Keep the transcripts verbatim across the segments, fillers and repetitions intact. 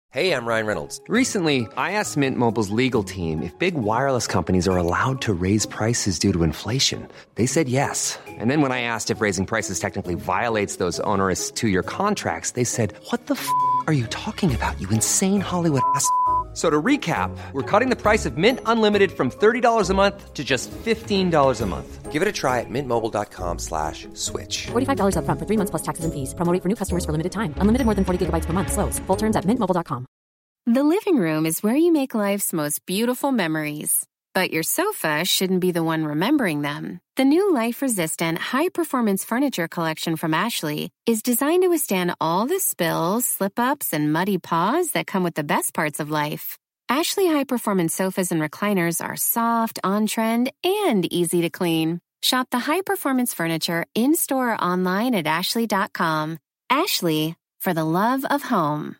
Hey, I'm Ryan Reynolds. Recently, I asked Mint Mobile's legal team if big wireless companies are allowed to raise prices due to inflation. They said yes. And then when I asked if raising prices technically violates those onerous two-year contracts, they said, what the f*** are you talking about, you insane Hollywood ass f- So to recap, we're cutting the price of Mint Unlimited from thirty dollars a month to just fifteen dollars a month. Give it a try at mintmobile.com slash switch. forty-five dollars up front for three months plus taxes and fees. Promo rate for new customers for limited time. Unlimited more than forty gigabytes per month. Slows full terms at mint mobile dot com. The living room is where you make life's most beautiful memories. But your sofa shouldn't be the one remembering them. The new life-resistant, high-performance furniture collection from Ashley is designed to withstand all the spills, slip-ups, and muddy paws that come with the best parts of life. Ashley high-performance sofas and recliners are soft, on-trend, and easy to clean. Shop the high-performance furniture in-store or online at ashley dot com. Ashley, for the love of home.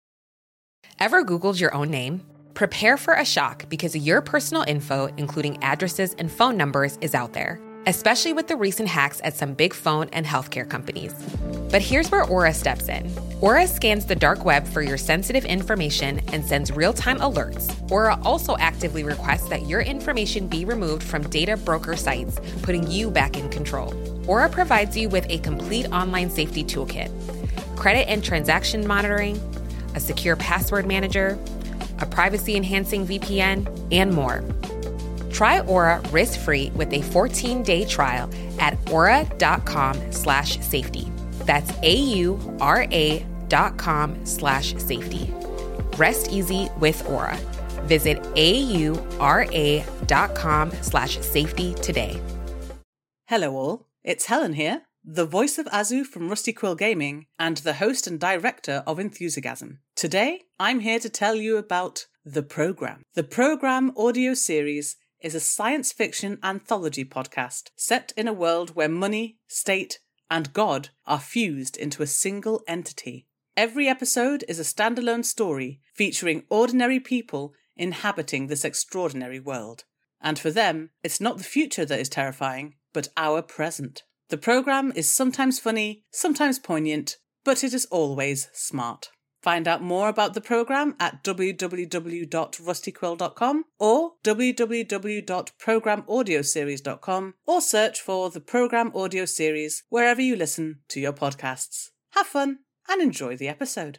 Ever Googled your own name? Prepare for a shock because your personal info, including addresses and phone numbers, is out there, especially with the recent hacks at some big phone and healthcare companies. But here's where Aura steps in. Aura scans the dark web for your sensitive information and sends real-time alerts. Aura also actively requests that your information be removed from data broker sites, putting you back in control. Aura provides you with a complete online safety toolkit, credit and transaction monitoring, a secure password manager, a privacy-enhancing V P N, and more. Try Aura risk-free with a fourteen-day trial at aura.com slash safety. That's A-U-R-A dot com slash safety. Rest easy with Aura. Visit A-U-R-A dot com slash safety today. Hello all, it's Helen here, the voice of Azu from Rusty Quill Gaming and the host and director of Enthusiasm. Today, I'm here to tell you about The Program. The Program audio series is a science fiction anthology podcast set in a world where money, state, and God are fused into a single entity. Every episode is a standalone story featuring ordinary people inhabiting this extraordinary world. And for them, it's not the future that is terrifying, but our present. The program is sometimes funny, sometimes poignant, but it is always smart. Find out more about the program at w w w dot rusty quill dot com or w w w dot program audio series dot com or search for the Program Audio Series wherever you listen to your podcasts. Have fun and enjoy the episode.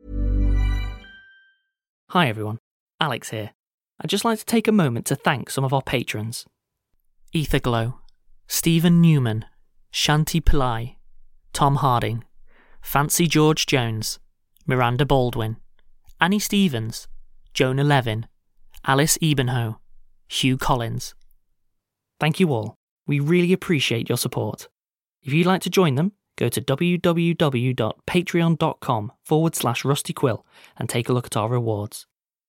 Hi everyone, Alex here. I'd just like to take a moment to thank some of our patrons. Etherglow, Stephen Newman, Shanti Pillai, Tom Harding, Fancy George Jones, Miranda Baldwin, Annie Stevens, Jonah Levin, Alice Ebenho, Hugh Collins. Thank you all. We really appreciate your support. If you'd like to join them, go to w w w dot patreon dot com forward slash rusty quill and take a look at our rewards.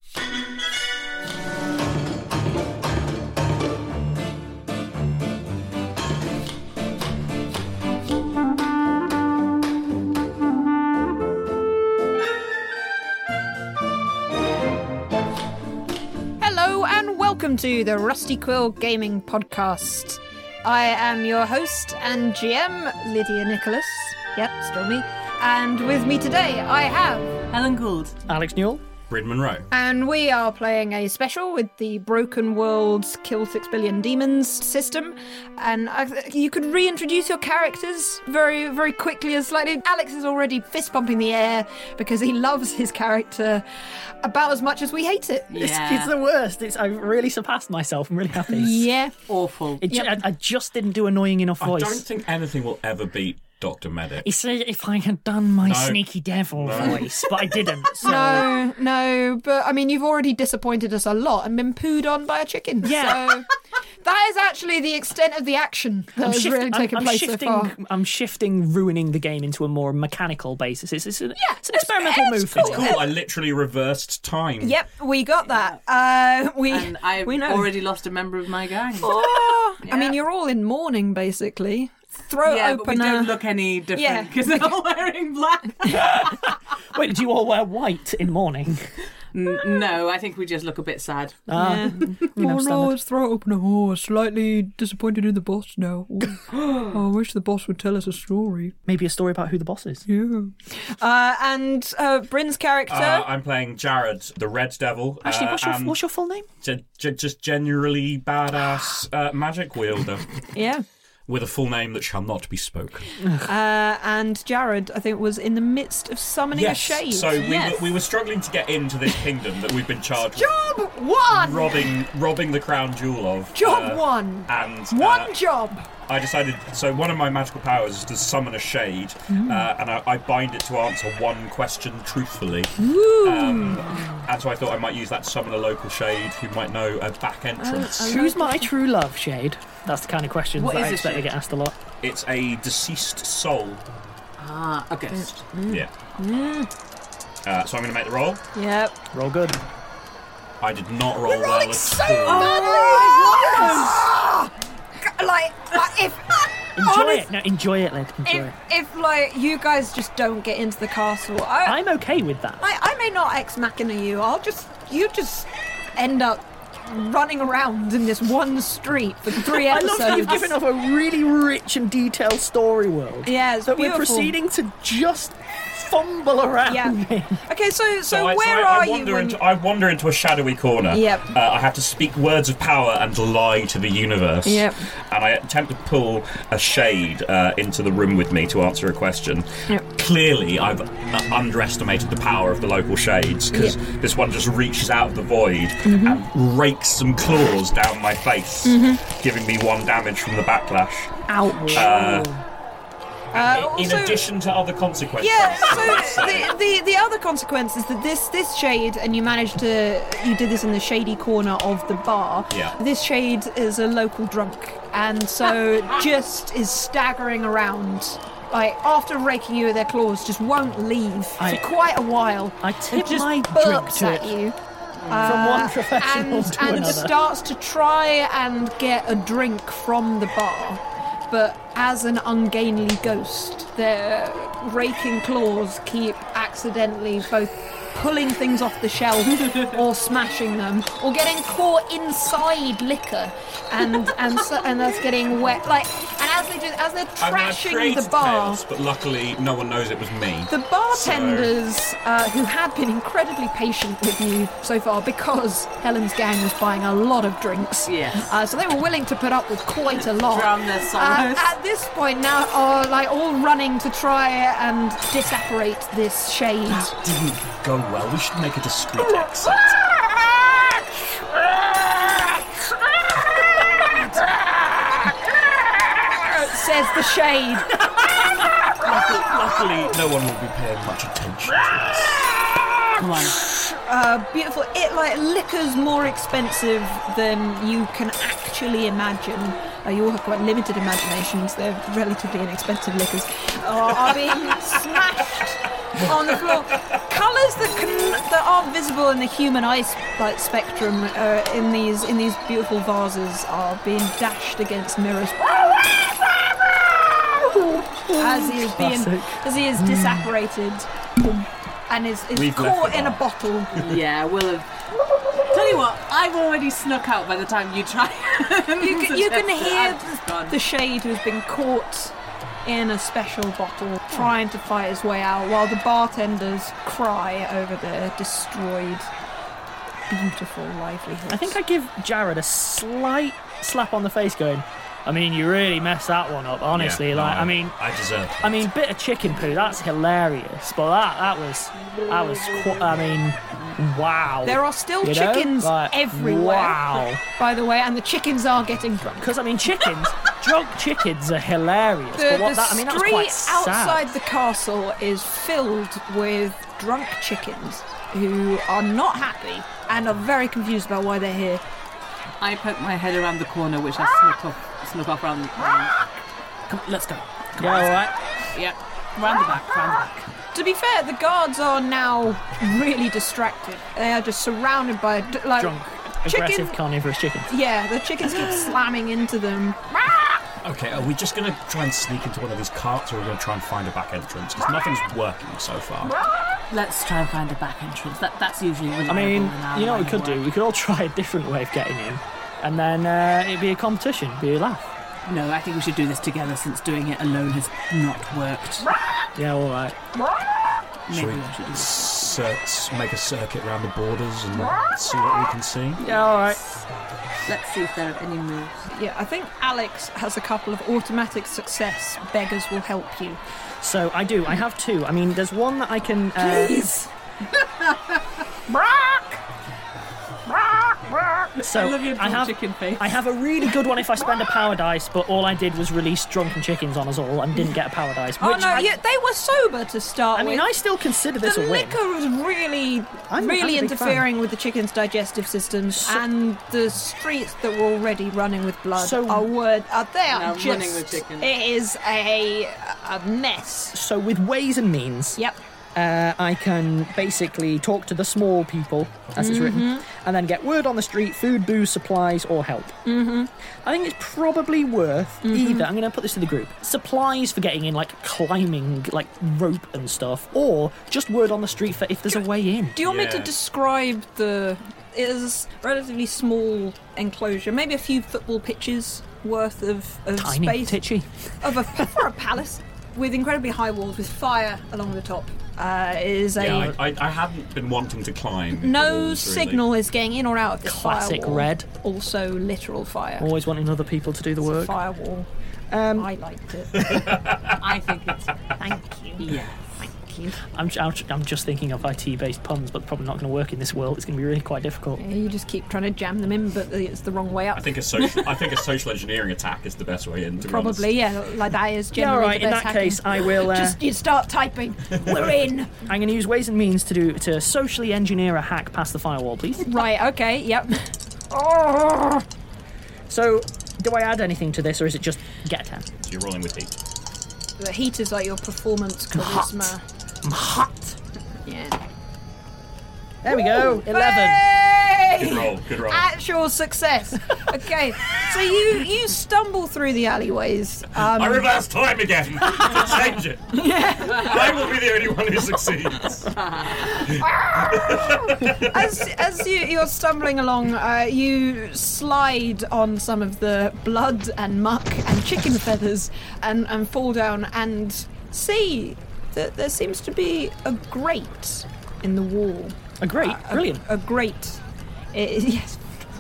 Welcome to the Rusty Quill Gaming Podcast. I am your host and G M, Lydia Nicholas. Yep, still me. And with me today, I have Helen Gould, Alex Newell, Bryn Monroe. And we are playing a special with the Broken Worlds Kill Six Billion Demons system. And I, you could reintroduce your characters very, very quickly and slightly. Alex is already fist pumping the air because he loves his character about as much as we hate it. Yeah. It's, it's the worst. It's, I really surpassed myself. I'm really happy. Yeah. Awful. It, yep. I, I just didn't do annoying enough voice. I don't think anything will ever beat Doctor Medic. He said if I had done my no. sneaky devil no. voice, but I didn't. So. No, no, but I mean, you've already disappointed us a lot and been pooed on by a chicken. Yeah. So that is actually the extent of the action that I'm has shift- really taken I'm, I'm place shifting, so far. I'm shifting ruining the game into a more mechanical basis. It's, it's, an, yeah, it's an experimental it's move. cool. For me. Cool, I literally reversed time. Yep, we got that. Uh, we, and I've we know. already lost a member of my gang. Oh, yeah. I mean, you're all in mourning, basically. Throat yeah, opener. but we don't look any different because Yeah. they're all wearing black. Wait, did you all wear white in mourning? N- no, I think we just look a bit sad. Ah, Yeah. you Oh know, no, standard. his throat opener. Oh, slightly disappointed in the boss now. Oh, I wish the boss would tell us a story. Maybe a story about who the boss is. Yeah. Uh, and uh, Bryn's character. Uh, I'm playing Jared, the Red Devil. Actually, uh, what's your and what's your full name? ge- ge- just generally badass uh, magic wielder yeah. with a full name that shall not be spoken. Uh, and Jared, I think, was in the midst of summoning Yes. a shade. So we, yes. were, we were struggling to get into this kingdom that we've been charged Job with one! robbing, robbing the crown jewel of. Job uh, one! And One uh, job! I decided, so one of my magical powers is to summon a shade, Mm. uh, and I, I bind it to answer one question truthfully. Woo! Um, and so I thought I might use that to summon a local shade who might know a back entrance. Who's my true love, Shade? That's the kind of questions What that is I a expect to shade? get asked a lot. It's a deceased soul. Ah, a ghost. Yeah. Uh, so I'm going to make the roll. Yep. Roll good. I did not roll We're well rolling at so all. badly! Like, like if... Enjoy honest- it. No, enjoy it, Led. Enjoy If, it. if, like, you guys just don't get into the castle, I, I'm okay with that. I, I may not ex machina you. I'll just... You just end up running around in this one street for three I episodes. love that you've given off a really rich and detailed story world. Yeah, it's that beautiful. we're proceeding to just fumble around Yeah. in. Okay, so so, So I, so where I, I are you wander when into, you... I wander into a shadowy corner. Yep. Uh, I have to speak words of power and lie to the universe. Yep. And I attempt to pull a shade uh, into the room with me to answer a question. Yep. Clearly, I've uh, underestimated the power of the local shades, because this one just reaches out of the void Mm-hmm. and rakes some claws down my face, giving me one damage from the backlash. Ouch. Uh, Uh, in also- addition to other consequences. Yeah, I would so say. the, the the other consequence is that this this shade, and you managed to you did this in the shady corner of the bar. Yeah. This shade is a local drunk, and so just is staggering around. Like after raking you with their claws, just won't leave I- for quite a while. I It tip just my burps drink to at it. you. From one professional and, to and another. starts to try and get a drink from the bar, but as an ungainly ghost, their raking claws keep accidentally both pulling things off the shelf or smashing them or getting caught inside liquor, and and so, and that's getting wet. Like, and as they do, as they're I mean, I've trashing created the bar. chaos, but luckily no one knows it was me. The bartenders, uh, who had been incredibly patient with you so far because Helen's gang was buying a lot of drinks, Yes. uh, so they were willing to put up with quite a lot. Drown their Uh, sorrows. at this point now, are like all running to try and disapparate this shade. Didn't go well. We should make a discreet exit. Says the shade. Luckily, luckily, no one will be paying much attention to us. Come on. Uh, beautiful. It like liquor's more expensive than you can actually imagine. Uh, you all have quite limited imaginations. They're relatively inexpensive liquors. Uh, are being smashed on the floor. Colours that can that aren't visible in the human eye like spectrum uh, in these in these beautiful vases are being dashed against mirrors. As he is being, Classic. as he is disapparated, and is, is We've left caught the in a bar. bottle. Yeah, we'll have. Tell you what, I've already snuck out by the time you try. You can, you can hear I've gone. the shade who's been caught in a special bottle, trying to fight his way out, while the bartenders cry over their destroyed, beautiful livelihoods. I think I give Jared a slight slap on the face, going, I mean, you really messed that one up, honestly. Yeah, like, no, I mean, I deserve. I mean, bit of chicken poo, that's hilarious. But that, that was, that was, qu- I mean, wow. There are still You know? chickens Like, everywhere. Wow. By the way, and the chickens are getting drunk. Because I mean, chickens, drunk chickens are hilarious. The, but what the that, I mean, that was street quite sad. outside the castle is filled with drunk chickens who are not happy and are very confused about why they're here. I poke my head around the corner, which I snuck off, snuck off round. round Come, let's go. Yeah, all right. yeah, round the back, round the back. To be fair, the guards are now really distracted. They are just surrounded by d- like Drunk, chicken. aggressive, carnivorous chickens. Yeah, the chickens keep slamming into them. Okay, are we just going to try and sneak into one of these carts, or are we going to try and find a back entrance? Because nothing's working so far. Let's try and find a back entrance. That That's usually reliable. I mean, in our you know what we line could of do? work. We could all try a different way of getting in, and then uh, it'd be a competition, it'd be a laugh. No, I think we should do this together since doing it alone has not worked. Yeah, all right. Maybe Shall we we should do cir- make a circuit around the borders and see what we can see? Yeah, all right. Let's see if there are any moves. Yeah, I think Alex has a couple of automatic success. Beggars will help you. So I do. I have two. I mean, there's one that I can. Uh, Please! So I love your I have, chicken face. I have a really good one if I spend a power dice, but all I did was release drunken chickens on us all and didn't get a power dice. Oh Which no, I, yeah, they were sober to start I mean, with. I still consider this the a win. liquor was really, I'm- I'm really a big interfering with the chicken's digestive systems, So- and the streets that were already running with blood So- are word. Are they are Now just? running with chicken. It is a a mess. So with ways and means, Yep. uh, I can basically talk to the small people, as it's Mm-hmm. written, and then get word on the street, food, booze, supplies, or help. Mm-hmm. I think it's probably worth Mm-hmm. either, I'm going to put this to the group, supplies for getting in, like climbing, like rope and stuff, or just word on the street for if there's a way in. Do you want me to Yeah. describe the? It is a relatively small enclosure, maybe a few football pitches worth of, of Tiny, space titchy. of a for a palace with incredibly high walls with fire along the top. Uh, it is a Yeah, I, I, I hadn't been wanting to climb. the no walls, really. signal is getting in or out of this Classic firewall. red. Also literal fire. Always wanting other people to do the It's a work. firewall. Um, I liked it. I think it's... Thank you. Yes. Thank you. I'm, I'm, I'm just thinking of I T-based puns, but probably not going to work in this world. It's going to be really quite difficult. Yeah, you just keep trying to jam them in, but it's the wrong way up. I think a social, I think a social engineering attack is the best way in. To be Probably, yeah. Like that is Yeah, all generally right. the In best that hacking. case, I will. Uh, Just you start typing. We're in. I'm going to use ways and means to do to socially engineer a hack past the firewall, please. Right. Okay. Yep. Oh. So, do I add anything to this, or is it just get a ten? honest. So you're rolling with heat. The heat is like your performance charisma. I'm hot. Yeah. There we go. Eleven. Hey! Good roll. Good roll. Actual success. Okay, so you you stumble through the alleyways. Um, I reverse time again to change it. I will be the only one who succeeds. as as you, you're stumbling along, uh, you slide on some of the blood and muck and chicken feathers, and, and fall down and see that there seems to be a grate in the wall. A great, A- brilliant. A, grate. It- yes.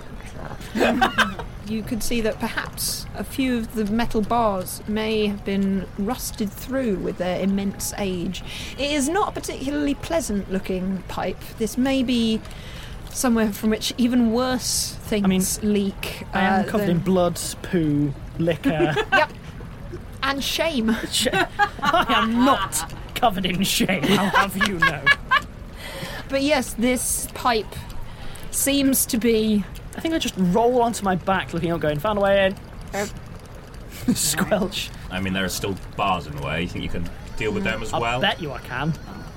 You could see that perhaps a few of the metal bars may have been rusted through with their immense age. It is not a particularly pleasant looking pipe. This may be somewhere from which even worse things mean, leak. I am uh, covered than- in blood, poo, liquor. Yep. And shame. Sh- I am not covered in shame. I'll have you know. But yes, this pipe seems to be. I think I just roll onto my back, looking up, going, "Found a way in." Squelch. I mean, there are still bars in the way. You think you can deal with them as I well? bet you I can.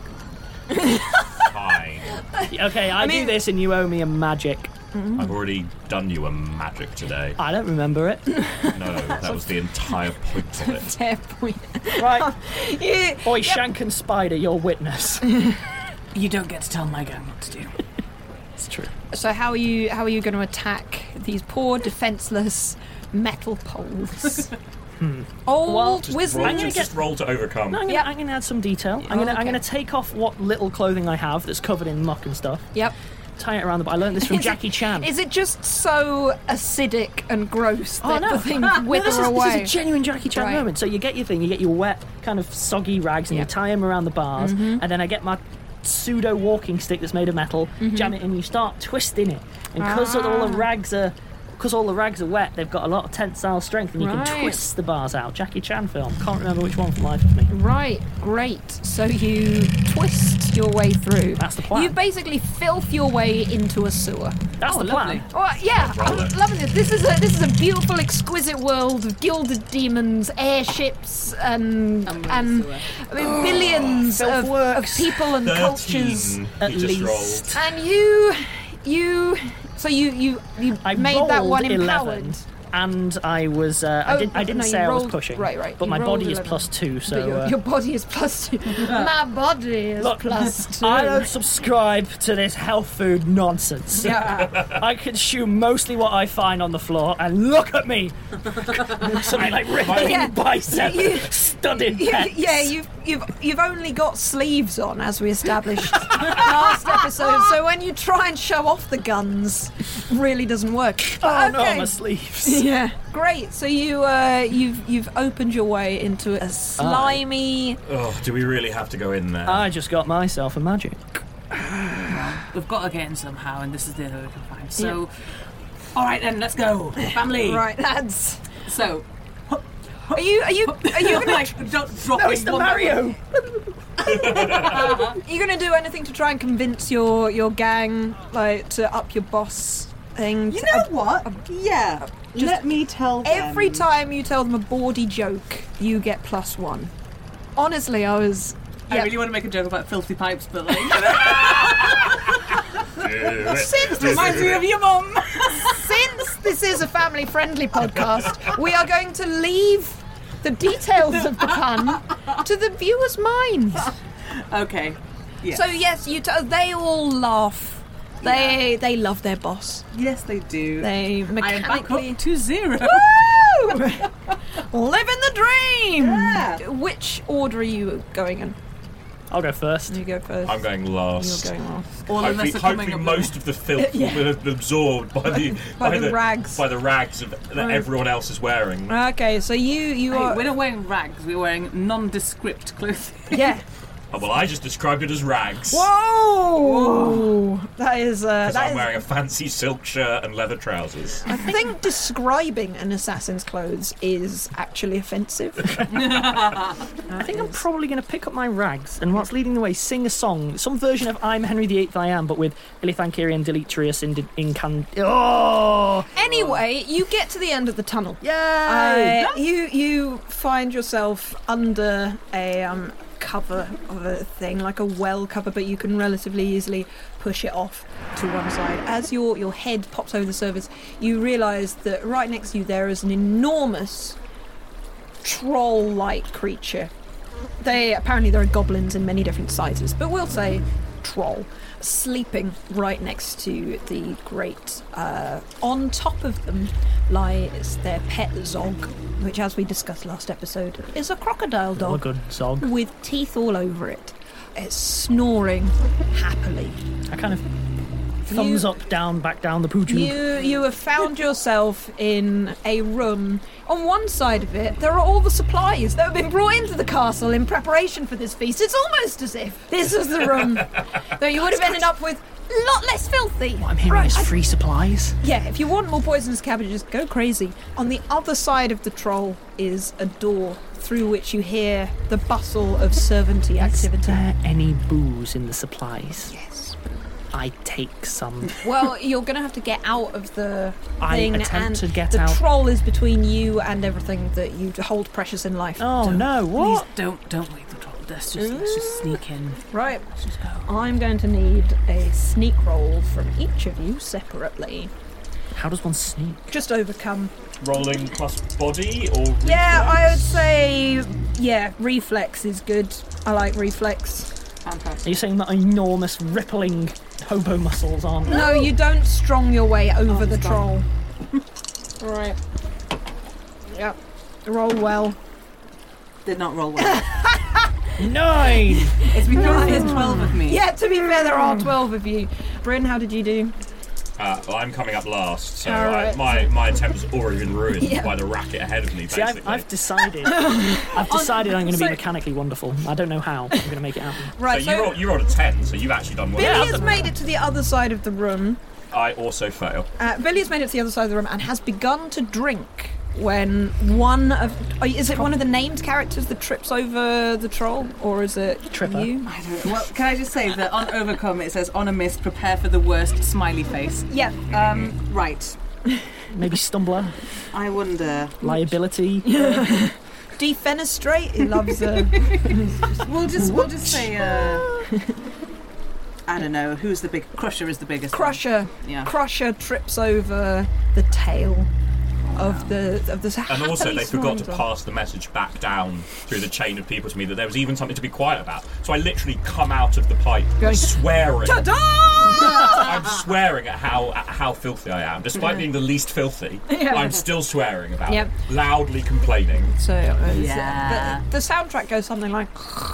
Fine. Okay, I, mean- do this, and you owe me a magic. I've already done you a magic today. I don't remember it. No, that was the entire point of it. Fair point. Right, You- boy, yep. Shank and Spider, your witness. You don't get to tell my gang what to do. It's true. So how are you? How are you going to attack these poor, defenseless metal poles? Old Well, Just wizard. roll, I'm gonna just get- roll to overcome. No, I'm Yep. going to add some detail. I'm Oh, going to I'm okay. going to take off what little clothing I have that's covered in muck and stuff. Yep. Tie it around the. I learned this from Is it- Jackie Chan. Is it just so acidic and gross Oh that no! the things No, wither this, is, away? this is a genuine Jackie Chan Right. moment. So you get your thing, you get your wet, kind of soggy rags, and Yeah. you tie them around the bars, Mm-hmm. and then I get my pseudo walking stick that's made of metal, Mm-hmm. jam it, and you start twisting it. And because all Ah. the rags are, because all the rags are wet, they've got a lot of tensile strength, and you Right. can twist the bars out. Jackie Chan film. Can't remember which one for the life of me. Right, great. So you twist your way through. That's the plan. You basically filth your way into a sewer. That's Oh, the plan. lovely. Oh, yeah, roll I'm it. loving this. This is a this is a beautiful, exquisite world of gilded demons, airships, and I'm in and the sewer. I mean, billions filth of, of works. people and cultures. thirteen. At You just least. And you, you, so you you you I made that rolled one eleven. empowered. and I was. Uh, I Oh, didn't. I didn't no, say you I was rolled- pushing. right, right, But you my rolled body is eleven. plus two, so. But your, uh, your body is plus two. My body is Look, plus two. I don't subscribe to this health food nonsense. Yeah. I consume mostly what I find on the floor, and look at me! Something like rippling Yeah. bicep, You- studded You- pecs. yeah, you've you've you've only got sleeves on, as we established last episode. So when you try and show off the guns, really doesn't work. Oh no, Okay. my sleeves. Yeah, great. So you uh, you've you've opened your way into a slimy. Oh, do we really have to go in there? I just got myself a magic. We've got to get in somehow, and this is the only way we can find. So, all right then, let's go, family. Right, lads. So, Are you are you are you gonna like, don't drop No, it it's the one by Mario. are you gonna do anything to try and convince your your gang like to up your boss thing? You To- know uh, what? Yeah. just Let me tell them. Every time you tell them a bawdy joke, you get plus one. Honestly, I was. I yeah. really want to make a joke about filthy pipes, but like, Since this, reminds me of your mum. since this is a family-friendly podcast, we are going to leave the details of the pun to the viewer's mind. Okay. Yeah. So yes, you. T- they all laugh. They they love their boss. Yes, they do. They I am back mechanically. up to zero. Woo! Living the dream. Yeah. Which order are you going in? I'll go first. You go first. I'm going last. You're going last. All of Hopefully, us are coming hopefully up most of the filth Yeah. will have been absorbed by the By the rags. by the rags of, that Right. everyone else is wearing. Okay, so you you Hey, are. we're not wearing rags. We're wearing nondescript clothing. Yeah. Oh, well, I just described it as rags. Whoa! That is. Uh, Because that I'm is wearing a fancy silk shirt and leather trousers. I think describing an assassin's clothes is actually offensive. I think I'm probably going to pick up my rags and, whilst leading the way, sing a song, some version of "I'm Henry the Eighth I Am," but with Ilithankirian Deletrius in incan. Oh, Anyway, you get to the end of the tunnel. yay! Uh, you you find yourself under a um, cover of a thing, like a well cover, but you can relatively easily push it off to one side. As your, your head pops over the surface, you realise that right next to you there is an enormous troll-like creature. They apparently there are goblins in many different sizes, but we'll say troll, sleeping right next to the grate. Uh, on top of them lies their pet Zog, which, as we discussed last episode, is a crocodile Oh, dog good Zog. with teeth all over it. It's snoring happily. I kind of thumbs You- up, down, back down the poo tube. You you have found yourself in a room. On one side of it, there are all the supplies that have been brought into the castle in preparation for this feast. It's almost as if this was the room that you would have ended up with. A lot less filthy. What I'm hearing Right, is I- free supplies. Yeah, if you want more poisonous cabbages, go crazy. On the other side of the troll is a door through which you hear the bustle of servanty activity. Is there any booze in the supplies? Yes. I take some. Well, you're going to have to get out of the I thing, attempt and to get the out. troll is between you and everything that you hold precious in life. Oh no! What? Please don't don't wake the troll. Let's just let's just sneak in. Right. Let's just go. I'm going to need a sneak roll from each of you separately. How does one sneak? Just overcome. Rolling plus body or Yeah, reflex? I would say, yeah, reflex is good. I like reflex. Fantastic. Are you saying that enormous rippling hobo muscles aren't? No, you don't strong your way over the troll. Right. Yep. Roll well. Did not roll well. Nine. It's because there's twelve of me. Yeah, to be fair, there are twelve of you. Bryn, how did you do? Uh, well, I'm coming up last, so All I, right. my my attempt has already been ruined Yeah. by the racket ahead of me. See, Basically, I've, I've decided. I've decided I'm going to so- be mechanically wonderful. I don't know how. I'm going to make it happen. Right, so you rolled, you rolled a ten, so you've actually done well. Billy Yeah, has I've- made it to the other side of the room. I also fail. Uh, Billy has made it to the other side of the room and has begun to drink when one of... oh, Is it one of the named characters that trips over the troll? Or is it Tripper. you? I don't know. Well, can I just say that on Overcome it says on a miss, prepare for the worst smiley face. Yeah. Um, right. Maybe stumbler, I wonder. liability. Defenestrate? He loves uh, We'll just we'll just say. Uh, I don't know. Who's the big Crusher? Is the biggest. one. Crusher. Yeah. Crusher trips over the tail of the of the. And also, they forgot to snoring pass the message back down through the chain of people to me that there was even something to be quiet about. So I literally come out of the pipe Going, swearing. Ta-da! I'm swearing at how at how filthy I am, despite being the least filthy. Yeah. I'm still swearing about Yep. it, loudly complaining. So uh, Yeah. the, the soundtrack goes something like.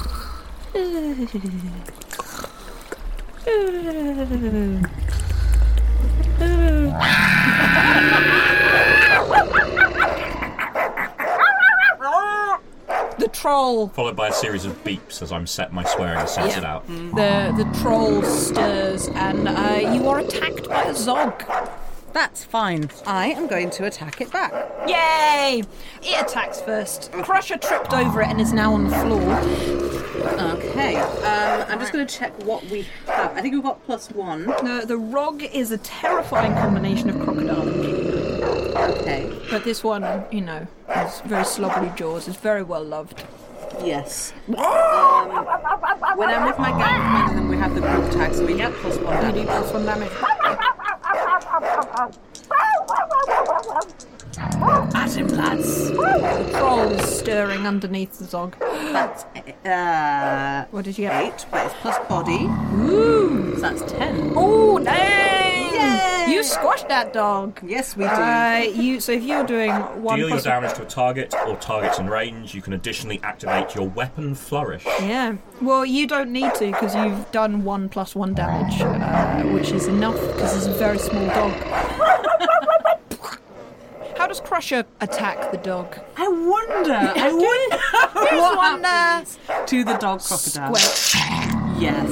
The troll. Followed by a series of beeps as I'm set my swearing is censored Yeah. out. The the troll stirs, and uh, you are attacked by a Zog. That's fine. I am going to attack it back. Yay! It attacks first. Crusher tripped over it and is now on the floor. Okay. Um, I'm just going to check what we have. I think we've got plus one. The the Rog is a terrifying combination of crocodile and king. Okay. But this one, you know, has very slobbery jaws. Is very well loved. Yes. Um, when I'm with my gang friends, then we have the group tag, so we get plus one You damage. do plus one damage. At him, lads. The troll is stirring underneath the Zog. That's uh, What did you get? eight, but it's plus body. Ooh! So that's ten. Ooh, dang! Yay! You squashed that dog. Yes, we do. Uh, you so if you're doing one Deal your plus damage to a target or targets in range. You can additionally activate your weapon flourish. yeah. Well, you don't need to because you've done one plus one damage, uh, which is enough because it's a very small dog. How does Crusher attack the dog? I wonder. I wonder Here's what one uh, happens to the dog crocodile. squelch. Yes.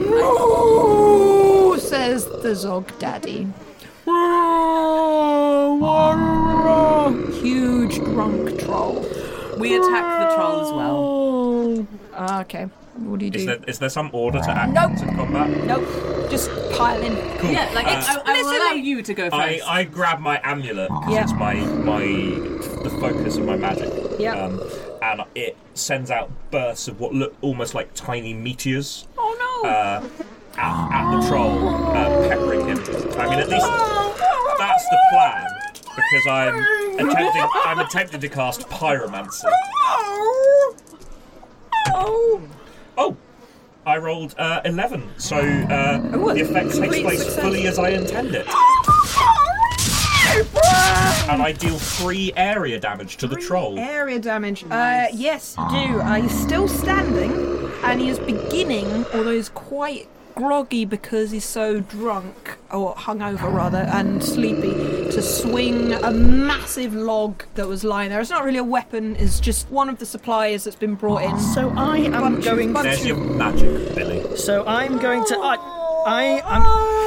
Ooh, says the Zog Daddy. Huge drunk troll. We attack the troll as well. Ah, okay. What do you do? Is there, is there some order to act Nope. in combat? Nope. Just pile in. Cool. Yeah, like Uh, I, I will allow you to go first. I, I grab my amulet because Yeah. it's my my the focus of my magic. Yeah. Um, and it sends out bursts of what look almost like tiny meteors Oh no! uh, at, at the troll, uh, peppering him. I mean, at least that's the plan because I'm attempting I'm attempting to cast pyromancy. Oh. I rolled uh, eleven, so uh, Ooh, the effect takes complete place success. fully as I intend it. And I deal three area damage to the troll. Area damage. Uh, yes, you do. Uh, he's still standing, and he is beginning, although he's quite groggy because he's so drunk, or hungover rather, and sleepy, to swing a massive log that was lying there. It's not really a weapon, it's just one of the supplies that's been brought in. So I am Bunch of- going. bunch There's your magic, Billy. So I'm going to. I, I am.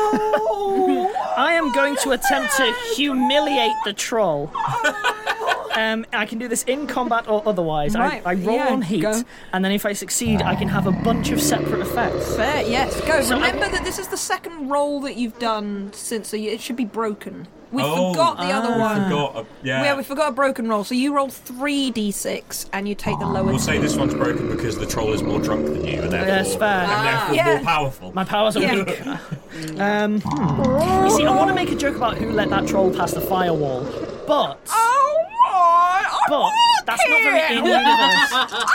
I am going to attempt to humiliate the troll. Um, I can do this in combat or otherwise. Right, I, I roll yeah, on heat, go. and then if I succeed, I can have a bunch of separate effects. Fair, yes, go. So I- Remember that this is the second roll that you've done since, so you- it should be broken. We Oh, forgot the other I one. forgot. Uh, yeah. Yeah, we forgot a broken roll. So you roll three d six and you take the lower We'll two. say this one's broken because the troll is more drunk than you, and therefore, That's fair. and therefore Yeah. more powerful. My powers are Yeah. weak. um, hmm. You see, I want to make a joke about who let that troll past the firewall, but but that's not very in-universe.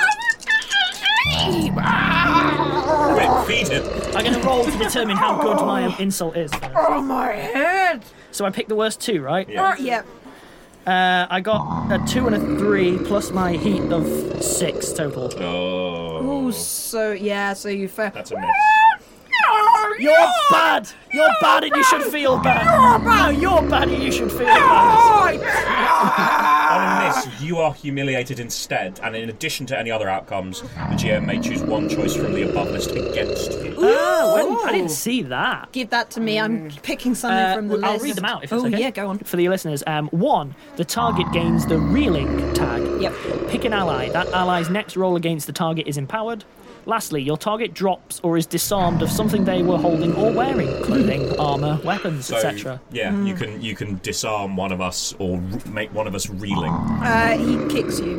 Quick, feed him. I'm going to roll to determine how good my um, insult is. Oh my head! So I picked the worst two, right? Yeah. Yeah. Uh, I got a two and a three plus my heat of six total. Oh, Oh, so yeah, so you fair. that's a miss. You're bad. You're bad, and you should feel bad. No, you're bad, and you should feel bad. On a miss, you are humiliated instead, and in addition to any other outcomes, the G M may choose one choice from the above list against you. Oh, well, I didn't see that. Give that to me. I'm picking something Uh, from the I'll list. read them out if it's oh okay. yeah, go on. For the listeners, um, one, the target gains the reeling tag. Yep. Pick an ally. That ally's next roll against the target is empowered. Lastly, your target drops or is disarmed of something they were holding or wearing, clothing, armour, weapons, So, et cetera. yeah, you can you can disarm one of us or r- make one of us reeling. Uh, he kicks you.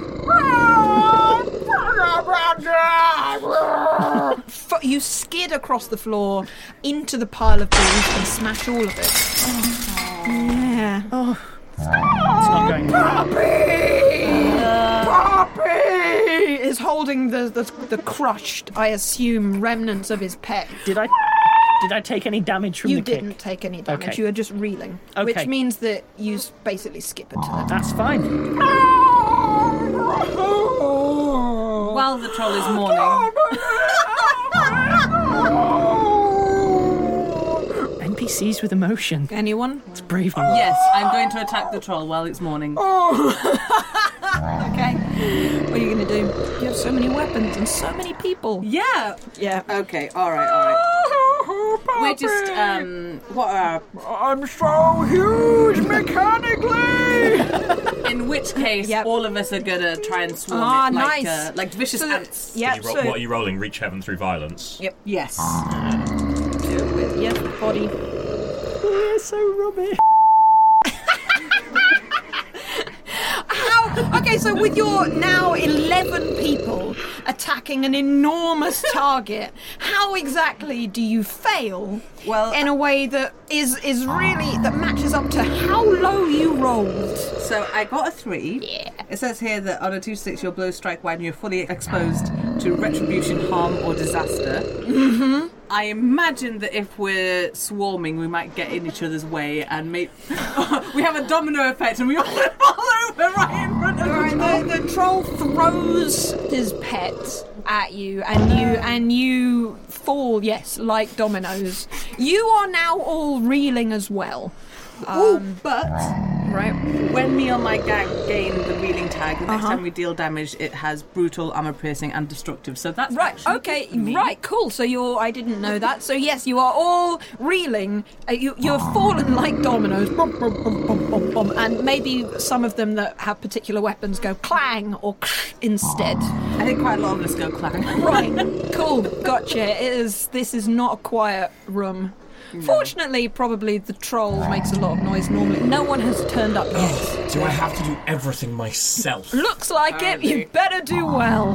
F- you skid across the floor into the pile of booze and smash all of it. Yeah. Oh, It's not going. Puppy! Puppy! Is holding the, the the crushed, I assume, remnants of his pet. Did I did I take any damage from you the kick? You didn't take any damage. Okay. You were just reeling, okay. which means that you s- basically skip a turn. That's fine. While the troll is mourning. N P Cs with emotion. Anyone? It's brave. Yes, I'm going to attack the troll while it's mourning. Okay. What are you going to do? You have so many weapons and so many people. Yeah. Yeah. Okay, alright, alright. We're just, um, what are... I'm so huge mechanically! In which case, Yep. all of us are gonna try and swarm Ah, it like, nice. uh, like vicious So- ants. Yep, You ro- so... what are you rolling? Reach heaven through violence. Yep. Yes. Do it with, yep, body. We're so rubbish. How? Okay, so with your now eleven people attacking an enormous target, how exactly do you fail? Well, in a way that is is really that matches up to how low you rolled. So I got a three. Yeah. It says here that on a two six, your blows strike when you're fully exposed to retribution, harm, or disaster. Mm-hmm. I imagine that if we're swarming, we might get in each other's way and make we have a domino effect, and we all fall over right in front of Right, the the, the troll throws his pet at you, and you and you fall. Yes, like dominoes. You are now all reeling as well. Ooh, Um, but right. when me or my gang gain the reeling tag, the next Uh-huh. time we deal damage, it has brutal, armor piercing, and destructive. So that's Right, actually okay, good for me. right, cool. So you're, I didn't know that. So yes, you are all reeling. Uh, you, you have fallen like dominoes. Bum, bum, bum, bum, bum, bum, and maybe some of them that have particular weapons go clang or instead. I think quite a lot of us go clang. Right, cool, gotcha. It is, this is not a quiet room. Fortunately, probably the troll makes a lot of noise normally. No one has turned up yet. Do I have to do everything myself? Looks like it. You better do well.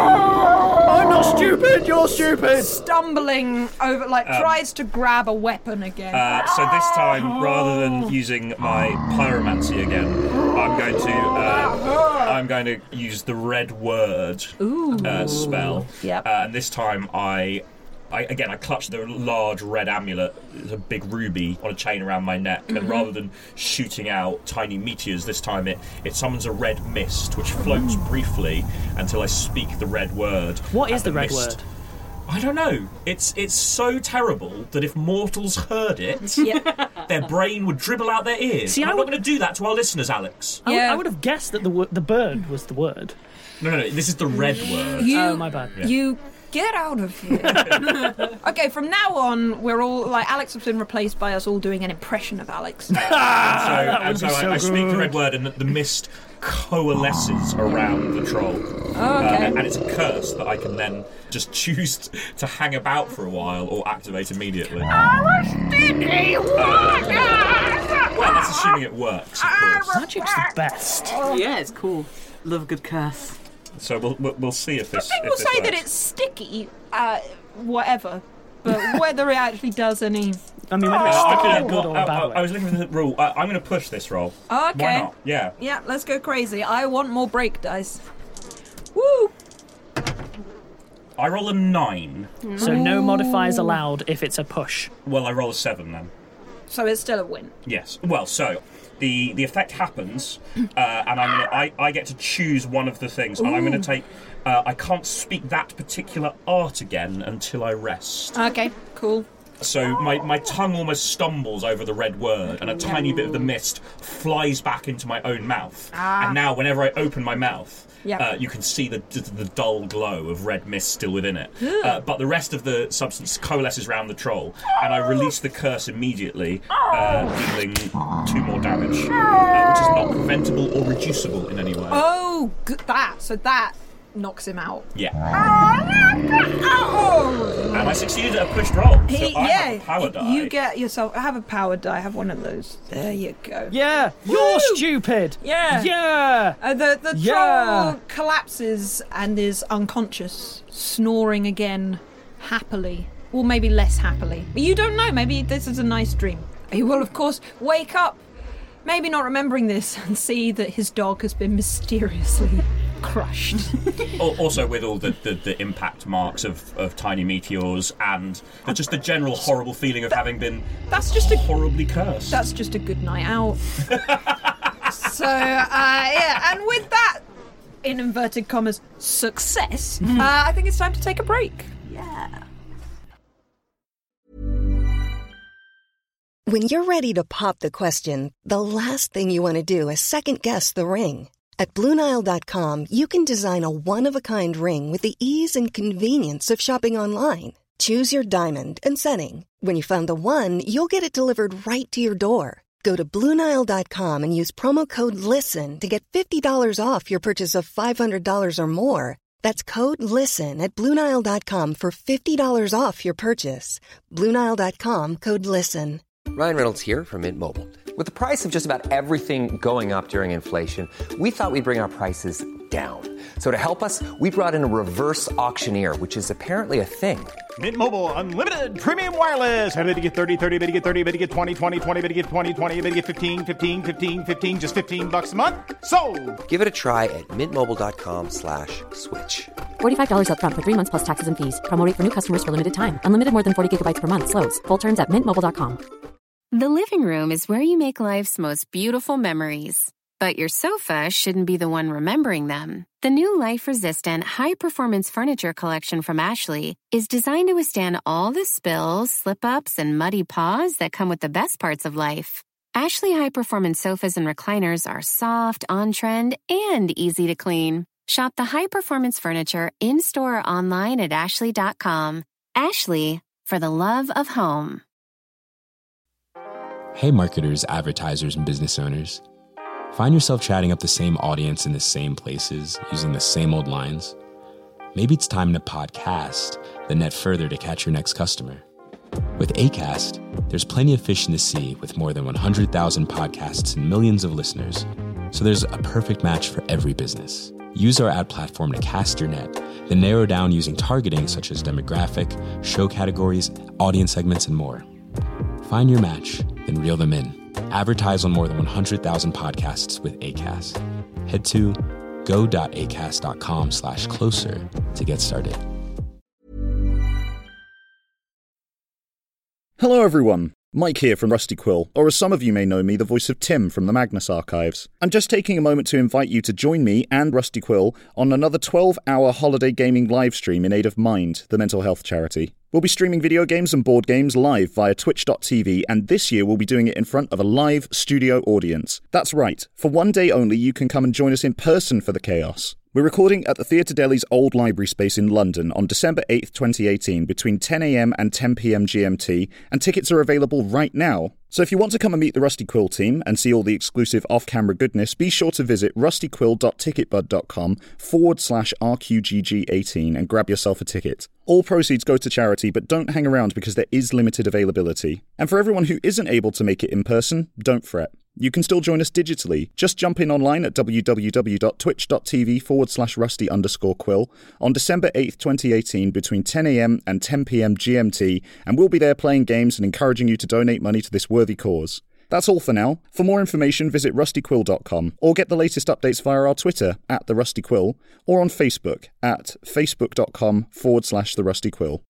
I'm not stupid, you're stupid! Stumbling over, like, Um, tries to grab a weapon again. Uh, so this time, rather than using my pyromancy again, I'm going to uh, I'm going to use the red word uh, spell. Yep. Uh, and this time, I, I again I clutch the large red amulet, it's a big ruby on a chain around my neck, and rather than shooting out tiny meteors, this time it it summons a red mist which floats briefly until I speak the red word. What is and the red mist- word? I don't know. It's it's so terrible that if mortals heard it, Yep. their brain would dribble out their ears. See, And I I'm would- not going to do that to our listeners, Alex. I, would, Yeah. I would have guessed that the wo- the bird was the word. No, no, no. This is the red word. You, Oh, my bad. You get out of here. Okay, from now on, we're all like Alex has been replaced by us all doing an impression of Alex. So, and would so, be I, so I speak the good. red word, and the, the mist coalesces around the troll. Oh, okay. Uh, and it's a curse that I can then just choose to hang about for a while or activate immediately. Well, that's assuming it works, of course. Magic's the best. Yeah, it's cool. Love a good curse. So we'll we'll, we'll see if this. People if this say that works. it's sticky, uh, whatever, but whether it actually does any. I mean, whether it's Uh, sticky I, in a good or I, a bad I, way. I was looking for the rule. I, I'm going to push this roll. Okay. Why not? Yeah. Yeah, let's go crazy. I want more break dice. Woo! I roll a nine. So no modifiers allowed if it's a push. Well, I roll a seven then. So it's still a win. Yes. Well, so the the effect happens, uh, and I'm gonna, I I get to choose one of the things, and I'm going to take. Uh, I can't speak that particular art again until I rest. Okay, cool. So my, my tongue almost stumbles over the red word, and a tiny bit of the mist flies back into my own mouth. Ah. And now, whenever I open my mouth, Yep. uh, you can see the, the the dull glow of red mist still within it. Uh, but the rest of the substance coalesces around the troll, and I release the curse immediately, uh, dealing two more damage, uh, which is not preventable or reducible in any way. Oh, good, that. So that knocks him out. Yeah. Oh! And I succeeded at a pushed roll, so He, I yeah, have a power die. you get yourself. Have a power die. Have one of those. There you go. Yeah, you're Woo! stupid. Yeah. Yeah. Uh, the the Yeah. troll collapses and is unconscious, snoring again, happily, or maybe less happily. You don't know. Maybe this is a nice dream. He will, of course, wake up maybe not remembering this and see that his dog has been mysteriously crushed. Also with all the, the, the impact marks of, of tiny meteors and the, just the general horrible feeling of that, having been that's just a, horribly cursed. That's just a good night out. So, uh, yeah, and with that, in inverted commas, success, mm. uh, I think it's time to take a break. Yeah. When you're ready to pop the question, the last thing you want to do is second-guess the ring. At Blue Nile dot com, you can design a one-of-a-kind ring with the ease and convenience of shopping online. Choose your diamond and setting. When you find the one, you'll get it delivered right to your door. Go to Blue Nile dot com and use promo code LISTEN to get fifty dollars off your purchase of five hundred dollars or more. That's code LISTEN at Blue Nile dot com for fifty dollars off your purchase. Blue Nile dot com, code LISTEN. Ryan Reynolds here from Mint Mobile. With the price of just about everything going up during inflation, we thought we'd bring our prices down. So to help us, we brought in a reverse auctioneer, which is apparently a thing. Mint Mobile Unlimited Premium Wireless. How to get thirty, thirty, how to get thirty, how to get twenty, twenty, twenty, how to get twenty, twenty, how to get fifteen, fifteen, fifteen, fifteen, just fifteen bucks a month? Sold! Give it a try at mintmobile.com slash switch. forty-five dollars up front for three months plus taxes and fees. Promo rate for new customers for limited time. Unlimited more than forty gigabytes per month. Slows full terms at mint mobile dot com. The living room is where you make life's most beautiful memories. But your sofa shouldn't be the one remembering them. The new life-resistant, high-performance furniture collection from Ashley is designed to withstand all the spills, slip-ups, and muddy paws that come with the best parts of life. Ashley high-performance sofas and recliners are soft, on-trend, and easy to clean. Shop the high-performance furniture in-store or online at ashley dot com. Ashley, for the love of home. Hey marketers, advertisers, and business owners. Find yourself chatting up the same audience in the same places, using the same old lines? Maybe it's time to podcast, then net further to catch your next customer. With Acast, there's plenty of fish in the sea with more than one hundred thousand podcasts and millions of listeners. So there's a perfect match for every business. Use our ad platform to cast your net, then narrow down using targeting such as demographic, show categories, audience segments, and more. Find your match, then reel them in. Advertise on more than one hundred thousand podcasts with Acast. Head to go.acast.com slash closer to get started. Hello everyone, Mike here from Rusty Quill, or as some of you may know me, the voice of Tim from the Magnus Archives. I'm just taking a moment to invite you to join me and Rusty Quill on another twelve-hour holiday gaming livestream in aid of Mind, the mental health charity. We'll be streaming video games and board games live via twitch dot t v, and this year we'll be doing it in front of a live studio audience. That's right, for one day only you can come and join us in person for the chaos. We're recording at the Theatre Delhi's old library space in London on December eighth, twenty eighteen, between ten a.m. and ten p.m. G M T, and tickets are available right now. So if you want to come and meet the Rusty Quill team and see all the exclusive off-camera goodness, be sure to visit rustyquill.ticketbud.com forward slash RQGG18 and grab yourself a ticket. All proceeds go to charity, but don't hang around because there is limited availability. And for everyone who isn't able to make it in person, don't fret. You can still join us digitally. Just jump in online at www.twitch.tv forward slash rusty underscore quill on December eighth, twenty eighteen between ten a.m. and ten p.m. G M T, and we'll be there playing games and encouraging you to donate money to this worthy cause. That's all for now. For more information, visit rusty quill dot com or get the latest updates via our Twitter at The Rusty Quill or on Facebook at facebook.com forward slash The Rusty Quill.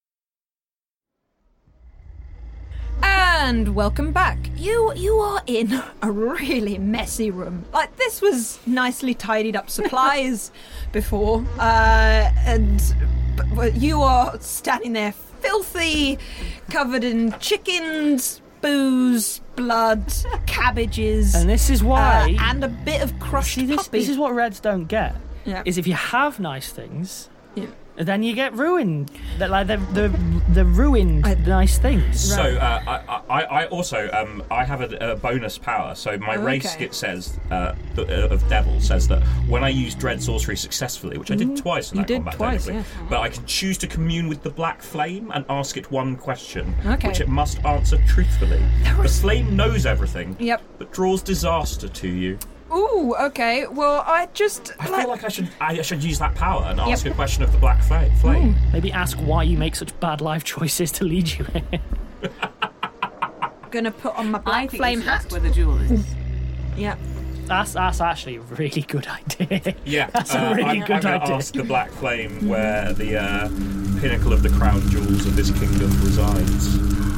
And welcome back. You you are in a really messy room. Like, this was nicely tidied up supplies before, uh, and but you are standing there filthy, covered in chickens, booze, blood, cabbages. And this is why... Uh, and a bit of crushed See, this, puppy. this is what Reds don't get. Yeah. Is if you have nice things... Yeah. Then you get ruined. They're like the the the ruined I, nice things. So uh, I, I I also um I have a, a bonus power. So my oh, race okay. skit says uh, of Devil says that when I use Dread Sorcery successfully, which I did twice in you that did combat, twice, technically, yeah. but I can choose to commune with the Black Flame and ask it one question, okay. which it must answer truthfully. Was... The flame knows everything, yep. but draws disaster to you. Ooh, okay. Well, I just... I like... feel like I should I should use that power and ask yep. a question of the Black Flame. Ooh. Maybe ask why you make such bad life choices to lead you in. Gonna put on my Black I Flame think hat. That's where the jewel is. Yeah. That's that's actually a really good idea. Yeah, that's uh, a really I'm, good I'm going to idea. ask the Black Flame where the uh, pinnacle of the crown jewels of this kingdom resides.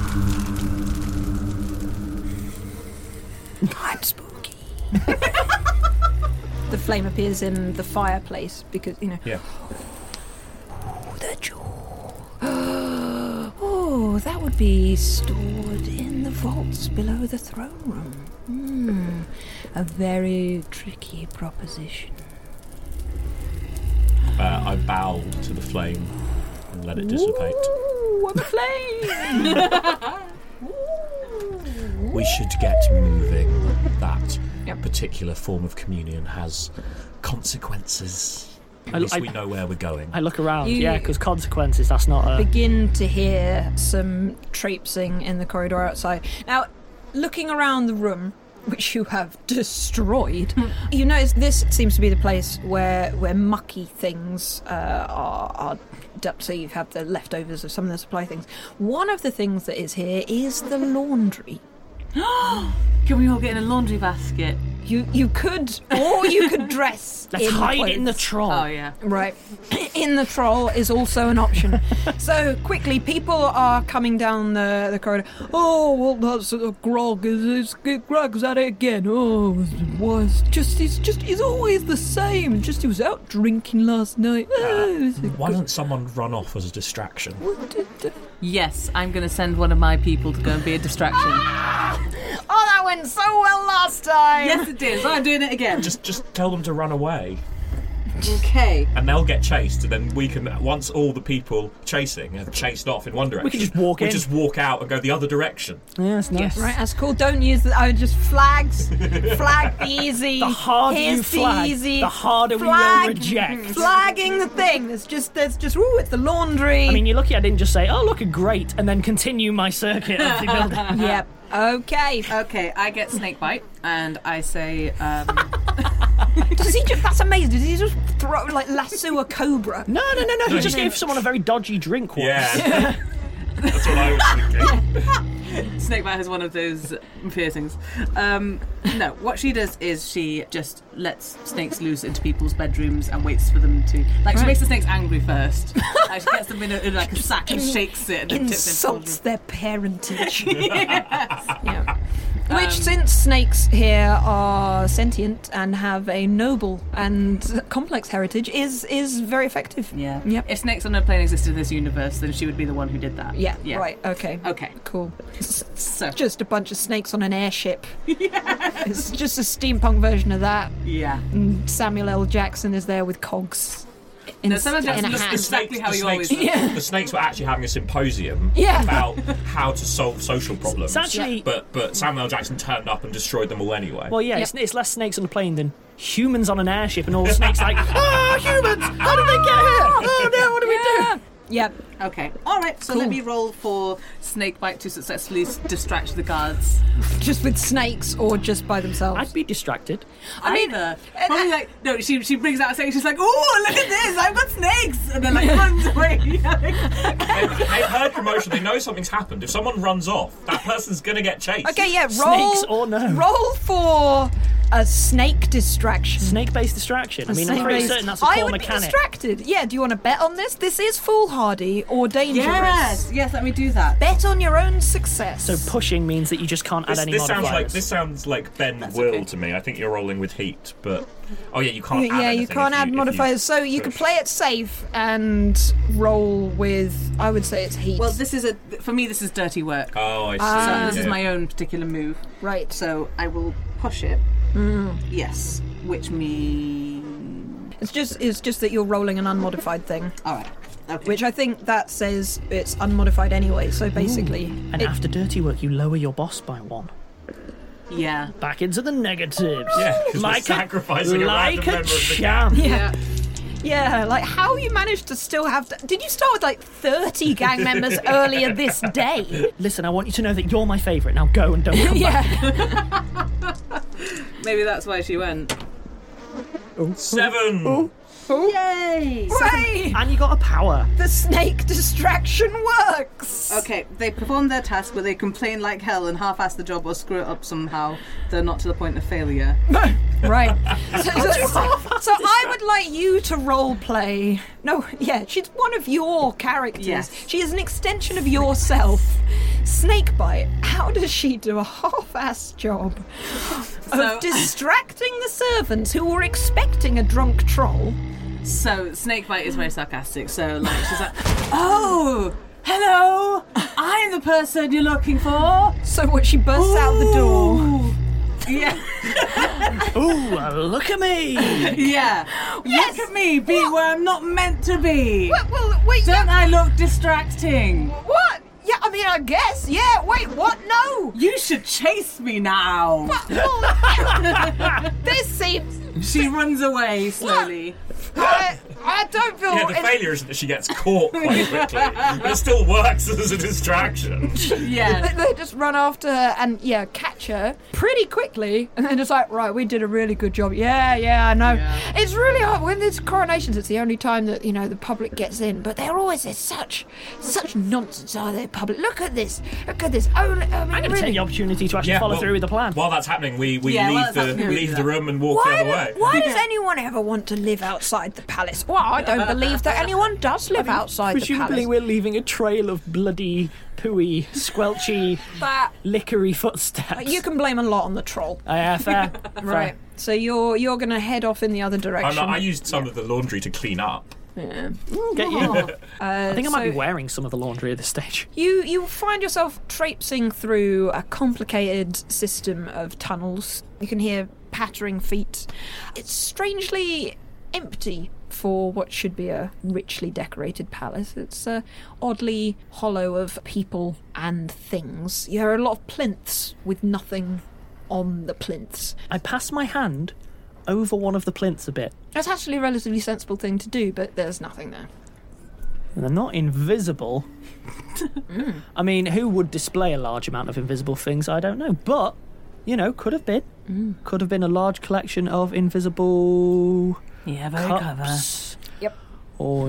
I'm spooky. The flame appears in the fireplace because, you know... Yeah. Oh, the jewel. Oh, that would be stored in the vaults below the throne room. Hmm. A very tricky proposition. Uh, I bow to the flame and let it dissipate. Ooh, I'm a flame! We should get moving. That Yep. particular form of communion has consequences. At I- least I- we know where we're going. I look around, You- yeah, because consequences, that's not a... Begin to hear some traipsing in the corridor outside. Now, looking around the room, which you have destroyed, you notice this seems to be the place where where mucky things uh, are, are dumped. So you have the leftovers of some of the supply things. One of the things that is here is the laundry. Can we all get in a laundry basket? You you could, or you could dress. Let's in hide clothes. in the troll. Oh, yeah. Right. In the troll is also an option. So, quickly, people are coming down the, the corridor. Oh, well, that's uh, Grog. It's, it's, Grog's at it again. Oh, it was just, he's just, he's always the same. Just, he was out drinking last night. Oh, it's a Why good- doesn't someone run off as a distraction? Yes, I'm going to send one of my people to go and be a distraction. Oh, that went so well last time. Yes, it did. So I'm doing it again. Just, just tell them to run away, Okay. and they'll get chased. And then we can, once all the people chasing have chased off in one direction, We can just walk we in. just walk out and go the other direction. Yeah, that's nice. Yes. Right, that's cool. Don't use the. I would just flags. Flag easy. The harder Here's you flag, the easy. the harder we will Flag- reject. Flagging the thing. There's just, there's just. Ooh, it's the laundry. I mean, you're lucky I didn't just say, oh, look, great, and then continue my circuit of the building. Yep. Okay. Okay, I get Snakebite, and I say, um... Does he just? That's amazing. Does he just throw like lasso a cobra? No, no, no, no. He No, just he- gave someone a very dodgy drink once. Yeah, that's what I was thinking. Snakebite has one of those piercings. Um, no, what she does is she just lets snakes loose into people's bedrooms and waits for them to... Like, she Right. makes the snakes angry first. Like, she gets them in, a, in like a sack and In- shakes it and then tips it Insults their parentage. Yes. Yeah. Which, Um, since snakes here are sentient and have a noble and complex heritage, is is very effective. Yeah. Yep. If snakes on no plane existed in this universe, then she would be the one who did that. Yeah. Yeah. Right. Okay. Okay. Cool. S- So. Just a bunch of snakes on an airship. It's just a steampunk version of that. Yeah. And Samuel L. Jackson is there with cogs. In, No, Samuel in Jackson a looks hat. the Exactly how the you snakes, always Yeah. the snakes were actually having a symposium Yeah. about how to solve social problems. It's actually- but but Samuel L. Jackson turned up and destroyed them all anyway. Well, yeah, Yep. it's, it's less snakes on a plane than humans on an airship, and all the snakes like, oh, humans! How did they get here? Oh, no, what do we do? Yep. Okay. All right. So Cool. let me roll for Snakebite to successfully s- distract the guards. Just with snakes or just by themselves? I'd be distracted. I mean, Either. Probably like no. She she brings out a snake. She's like, "Oh, look at this! I've got snakes!" And then like runs away. They've, they've heard commotion. They know something's happened. If someone runs off, that person's gonna get chased. Okay, yeah, roll. Snakes or no? Roll for a snake distraction. Snake-based distraction. I mean, I'm pretty Snake-based- certain that's a I core would mechanic. be distracted. Yeah, do you want to bet on this? This is foolhardy or dangerous. Yes, yes. Let me do that. Bet on your own success. So pushing means that you just can't This, add any this sounds modifiers. like this sounds like Ben That's Will okay. to me. I think you're rolling with heat, but oh yeah, you can't. yeah, add yeah, you anything can't if add if modifiers. So you could push. play it safe and roll with. I would say it's heat. Well, this is a for me. This is dirty work. Oh, I see. So Ah. this is Yeah. my own particular move. right. So I will push it. Mm. Yes, which means It's just it's just that you're rolling an unmodified thing, all right. Okay. which I think that says it's unmodified anyway. So basically, And it- after dirty work, you lower your boss by one. yeah. Back into the negatives. Yeah, 'cause we're like sacrificing a like random a member of the champ. yeah. Yeah, like how you managed to still have. To, did you start with like thirty gang members earlier this day? Listen, I want you to know that you're my favourite. Now go and don't come back. Yeah. Maybe that's why she went. Seven. Yay! Hooray! And you got a power. The snake distraction works! Okay, they perform their task where they complain like hell and half-ass the job or screw it up somehow. They're not to the point of failure. Right. So, so, so I would like you to role play. No, yeah, she's one of your characters. Yes. She is an extension of yourself. Snakebite, how does she do a half-ass job So- of distracting the servants who were expecting a drunk troll? So Snakebite is very sarcastic. So like she's like, "Oh, hello! I'm the person you're looking for." So what? She bursts Ooh. out the door. Yeah. Ooh, uh, look at me! Yeah. Yes. Look at me, be What? where I'm not meant to be. Well, well wait. Don't yeah, I look distracting? What? Yeah, I mean, I guess. Yeah. Wait. What? No. You should chase me now. What? Well, this seems. She runs away slowly. I, I don't feel. Yeah, the it's- failure isn't that she gets caught quite quickly, but it still works as a distraction. Yeah. They, they just run after her and, yeah, catch her pretty quickly. And then it's like, right, we did a really good job. Yeah, yeah, I know. Yeah. It's really hard. When there's coronations, it's the only time that, you know, the public gets in. But they're always, there's such, such nonsense, are they, public? Look at this. Look at this. Oh, I mean, I'm going to really. take the opportunity to actually Yeah, follow well, through with the plan. While that's happening, we, we Yeah, while leave that's the happening, we leave do the that. room and walk Why, the do- other way. why does anyone ever want to live outside the palace? Well, I don't believe that anyone does live outside the Presumably palace. we're leaving a trail of bloody, pooey, squelchy, That lickery footsteps. you can blame a lot on the troll. Uh, yeah, fair. Right. So you're you're going to head off in the other I'm direction. not, I used some of the laundry to clean up. Yeah. Get you. Uh, I think I might so be wearing some of the laundry at this stage. You you find yourself traipsing through a complicated system of tunnels. You can hear pattering feet. It's strangely empty for what should be a richly decorated palace. It's uh, oddly hollow of people and things. There are a lot of plinths with nothing on the plinths. I pass my hand over one of the plinths a bit. That's actually a relatively sensible thing to do, but there's nothing there. And they're not invisible. Mm. I mean, who would display a large amount of invisible things? I don't know. But, you know, could have been. Mm. Could have been a large collection of invisible Yeah, very cups. Yep. Or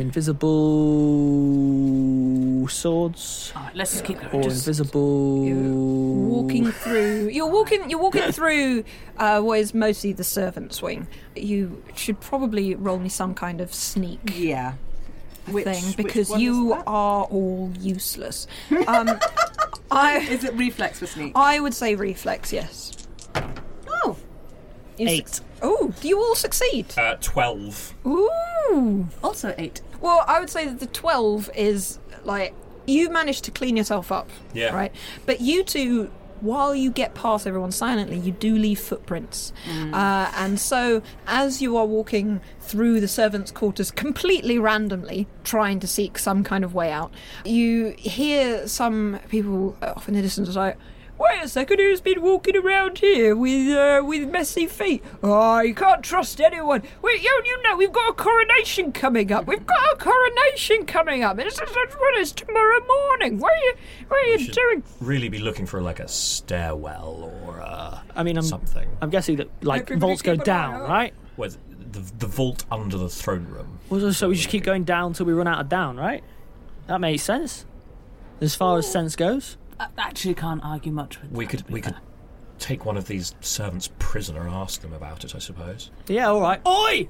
invisible swords. Alright, let's just keep going. Or Just- invisible... Walking through, you're walking, you're walking through uh, what is mostly the servants' wing. You should probably roll me some kind of sneak Yeah. Which, thing which because one you is that? are all useless. Um, I Is it reflex for sneak? I would say reflex, yes. Oh. You Eight. suc- oh, do you all succeed? Uh, Twelve. Ooh. Also eight. Well, I would say that the twelve is like you managed to clean yourself up, Yeah. right? But you two, while you get past everyone silently, you do leave footprints. Uh, and so, as you are walking through the servants' quarters completely randomly, trying to seek some kind of way out, you hear some people off in the distance like, "Wait a second, who's been walking around here with uh, with messy feet? Oh, you can't trust anyone. Wait, you, you know, we've got a coronation coming up. We've got a coronation coming up. It's, it's, it's tomorrow morning. What are you, what are you Should doing?" really be looking for like a stairwell or uh, I mean, I'm, something. I'm guessing that, like, Everybody vaults go keep an down, eye out. right? Where's the the vault under the throne room? Well, so we just keep going down till we run out of down, right? That makes sense. As far as sense goes. I actually can't argue much with We that, could to be we fair. could take one of these servants prisoner and ask them about it, I suppose. Yeah, all right. Oi!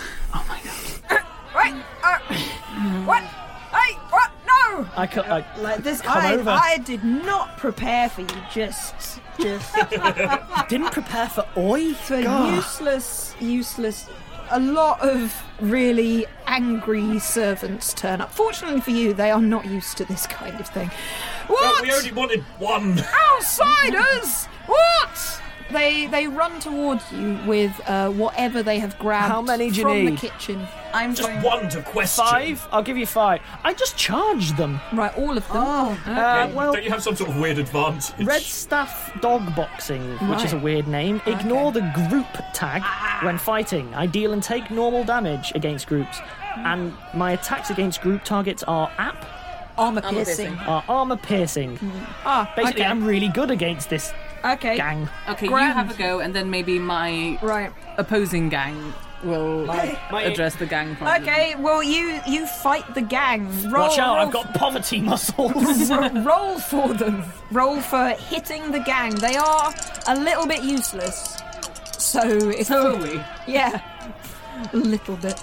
Wait, uh, what? Hey, what? No! I, co- I Like this, come I, over. I did not prepare for you. Just, just didn't prepare for oi. for God. useless, useless. A lot of really angry servants turn up. Fortunately for you, they are not used to this kind of thing. What? Well, we only wanted one. Outsiders! What? They they run towards you with uh, whatever they have grabbed How many do you from need? the kitchen. I'm Just going... one to question. Five? I'll give you five. I just charged them. Right, all of them. Oh. Uh, well, Don't you have some sort of weird advantage? Red Staff Dog Boxing, which is a Right. weird name. Ignore the group tag when fighting. I deal and take normal damage against groups. And my attacks against group targets are app, Armor Armor piercing. piercing. are armor piercing. Ah, Basically, okay. I'm really good against this Okay. gang. Okay, Grand. you have a go, and then maybe my Right. opposing gang will My- my- address the gang problem. Okay, well, you you fight the gang. Roll, Watch out, roll I've got poverty muscles. Ro- roll for them. Roll for hitting the gang. They are a little bit useless. So if So are we. Yeah, a little bit.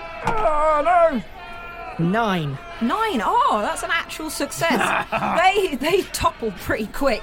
Oh no! Nine. Nine. Oh, that's an actual success. they they topple pretty quick.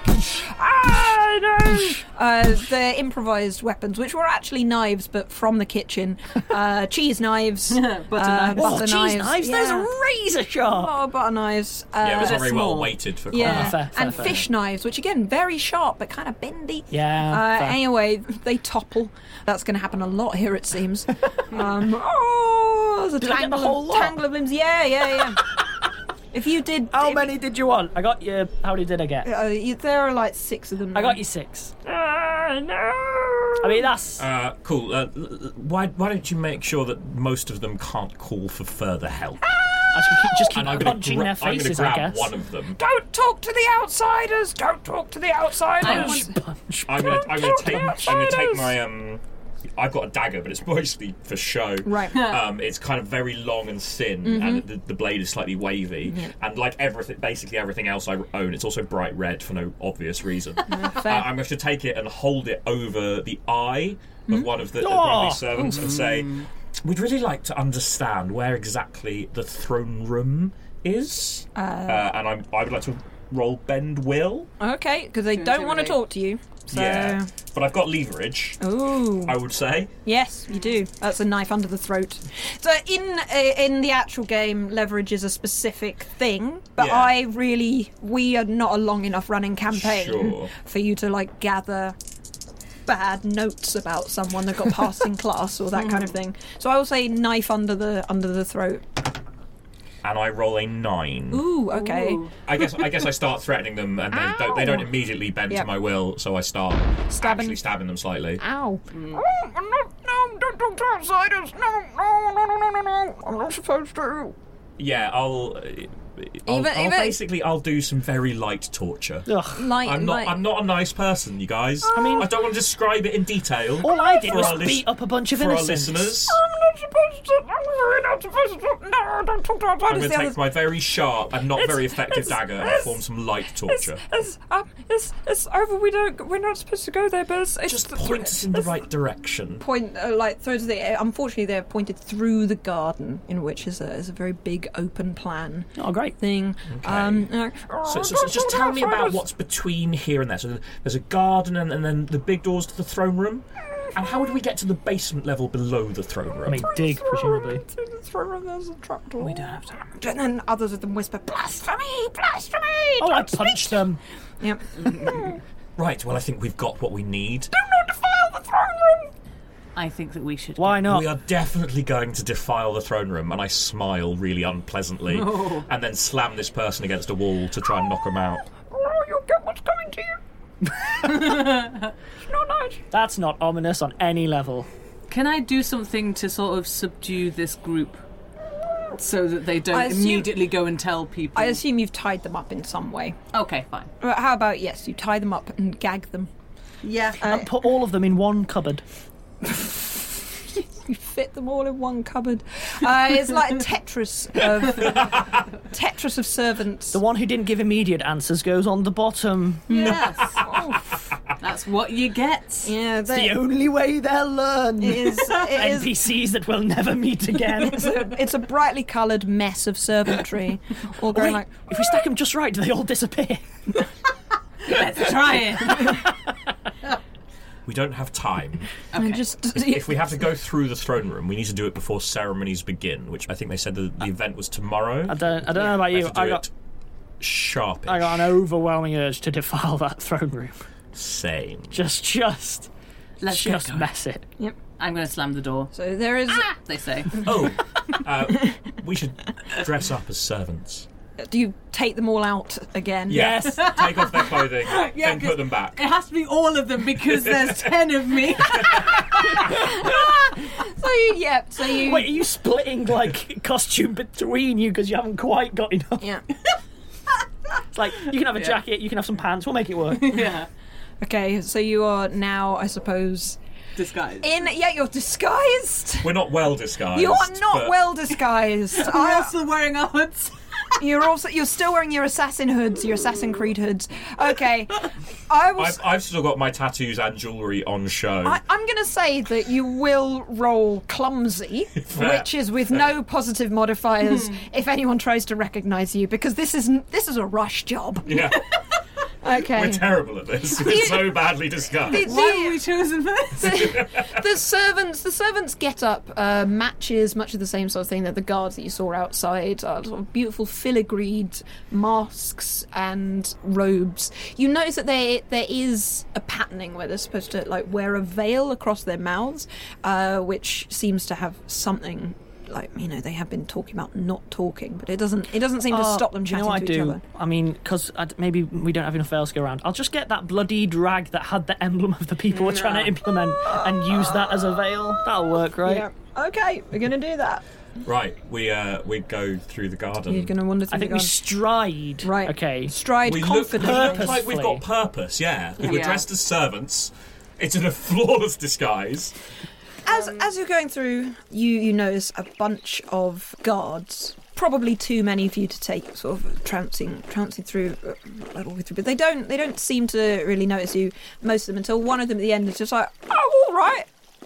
Ah, no! Uh, they're improvised weapons, which were actually knives, but from the kitchen. Uh, cheese knives, Butter uh, knives. butter Oh, cheese knives. knives? Yeah. Those are razor sharp. Oh, butter knives. Uh, Yeah, it was they're not very well small. weighted for yeah, Ah, fair, fair, and fair. fish knives, which again very sharp but kind of bendy. Yeah, Uh, fair. anyway, they topple. That's going to happen a lot here, it seems. um, oh, there's a Did I get tangle the whole of, lot? tangle of limbs. Yeah, yeah, yeah. If you did, How if, many did you want? I got you. How many did I get? Uh, you, there are like six of them. I got you six. I mean, that's. Uh, cool. Uh, l- l- why why don't you make sure that most of them can't call for further help? I should keep, just keep And I'm gonna punching gra- their I'm gonna faces, I grab guess. one of them. Don't talk to the outsiders. Don't talk to the outsiders. I Punch, punch. I'm gonna I'm gonna Don't take talk to I'm gonna take outsiders. my um. I've got a dagger, but it's mostly for show. Right. Um, it's kind of very long and thin, Mm-hmm. and the, the blade is slightly wavy. And like everything, basically everything else I own, it's also bright red for no obvious reason. uh, I'm going to take it and hold it over the eye of one of the, Oh. one of these servants and say, "We'd really like to understand where exactly the throne room is, uh, and I'm, I would like to roll bend will." Okay, because they don't want to intimidate. talk to you. So. Yeah, but I've got leverage. Ooh. I would say. Yes, you do. That's a knife under the throat. So in uh, in the actual game, leverage is a specific thing, but Yeah. I really we are not a long enough running campaign Sure. for you to like gather bad notes about someone that got passed in class or that kind of thing. So I will say knife under the under the throat. And I roll a nine. Ooh, okay. Ooh. I guess I guess I start threatening them, and they don't, they don't immediately bend Yep. to my will, so I start Stabbing. actually stabbing them slightly. Ow. Oh, no, no, don't talk to outsiders. No, no, no, no, no, no, no. I'm not supposed to. Yeah, I'll. uh, I'll, Even- I'll even- basically I'll do some very light torture. Ugh. Like, I'm not. like, I'm not a nice person, you guys. I mean- I don't want to describe it in detail. All I did for was our lis- beat up a bunch of for our innocents. listeners. I'm not supposed to. I'm really not supposed to. No, don't talk to I'm outsiders. going to The take others- my very sharp and not It's- very effective it's- dagger and it's- perform some light torture. It's, um, it's, it's over. We don't. We're not supposed to go there, but it's, it's Just point us in the it's- right direction. Point uh, like throws the. Unfortunately, they're pointed through the garden, in which is a is a very big open plan Oh, great. thing. Um, uh, So, so, so just tell me about what's between here and there. So there's a garden and, and then the big doors to the throne room. And how would we get to the basement level below the throne room? I mean, dig, presumably. Through the throne room, there's a trapdoor. We don't have to. And then others of them whisper, "Blasphemy! Blasphemy!" Oh, I Don't speak." punched them. Yep. Do Right, well, I think we've got what we need. not defile the throne room. I think that we should. Why not? We are definitely going to defile the throne room, and I smile really unpleasantly, Oh. and then slam this person against a wall to try and knock them out. Oh, you'll get what's coming to you. It's not nice. That's not ominous on any level. Can I do something to sort of subdue this group so that they don't I assume- immediately go and tell people? I assume you've tied them up in some way. Okay, fine. Uh, How about, yes, you tie them up and gag them. Yeah. And put all of them in one cupboard. You fit them all in one cupboard. Uh, it's like a Tetris of Tetris of servants. The one who didn't give immediate answers goes on the bottom. Yes. That's what you get. Yeah, It's the only way they'll learn. It is, it N is P Cs that will never meet again. it's, a, it's a brightly coloured mess of servantry. All Oh, going wait, like, if we stack them just right, do they all disappear? Let's try it. We don't have time. and just If we have to go through the throne room, we need to do it before ceremonies begin, which I think they said the, the event was tomorrow. I don't, I don't know about We you. have to do I got, it sharpish. I got an overwhelming urge to defile that throne room. Same. Just, just, Let's get just going. mess it. Yep. I'm going to slam the door. So there is. They say. Oh, uh, we should dress up as servants. Do you take them all out again? Yes. Take off their clothing, Yeah, then 'cause put them back. It has to be all of them because there's ten of me. So you, yeah. So you. Wait, are you splitting like costume between you because you haven't quite got enough? Yeah. It's like you can have a Yeah. jacket, you can have some pants. We'll make it work. Yeah. Okay. So you are now, I suppose, disguised. In yeah, you're disguised. We're not well disguised. You are not but- well disguised. We're I- also wearing our hoods. You're also you're still wearing your assassin hoods, your Assassin Creed hoods. Okay, I was. I've, I've still got my tattoos and jewellery on show. I, I'm going to say that you will roll clumsy, Fair. which is with no positive modifiers if anyone tries to recognise you, because this is this is a rush job. Yeah. Okay. We're terrible at this. We're so badly disguised. The- Why were we chosen for this? the servants, the servants' get-up uh, matches much of the same sort of thing that the guards that you saw outside. Uh, sort of beautiful filigreed masks and robes. You notice that there there is a patterning where they're supposed to like wear a veil across their mouths, uh, which seems to have something. Like, you know, they have been talking about not talking, but it doesn't it doesn't seem to Oh, stop them do you chatting know what to I each do? other. I mean, because maybe we don't have enough else to go around. I'll just get that bloody rag that had the emblem of the people we're trying to implement and use that as a veil. That'll work, right? Yeah. Okay, we're going to do that. Right, we uh, we go through the garden. You're going to wander through I think the we garden. stride. Right. Okay. Stride we look, confidently. we look like we've got purpose, yeah. Yeah. We're Yeah. dressed as servants. It's in a flawless disguise. As as you're going through, you, you notice a bunch of guards. Probably too many for you to take, sort of trouncing trouncing through, uh, all the way through. But they don't they don't seem to really notice you, most of them, until one of them at the end is just like, "Oh, all right.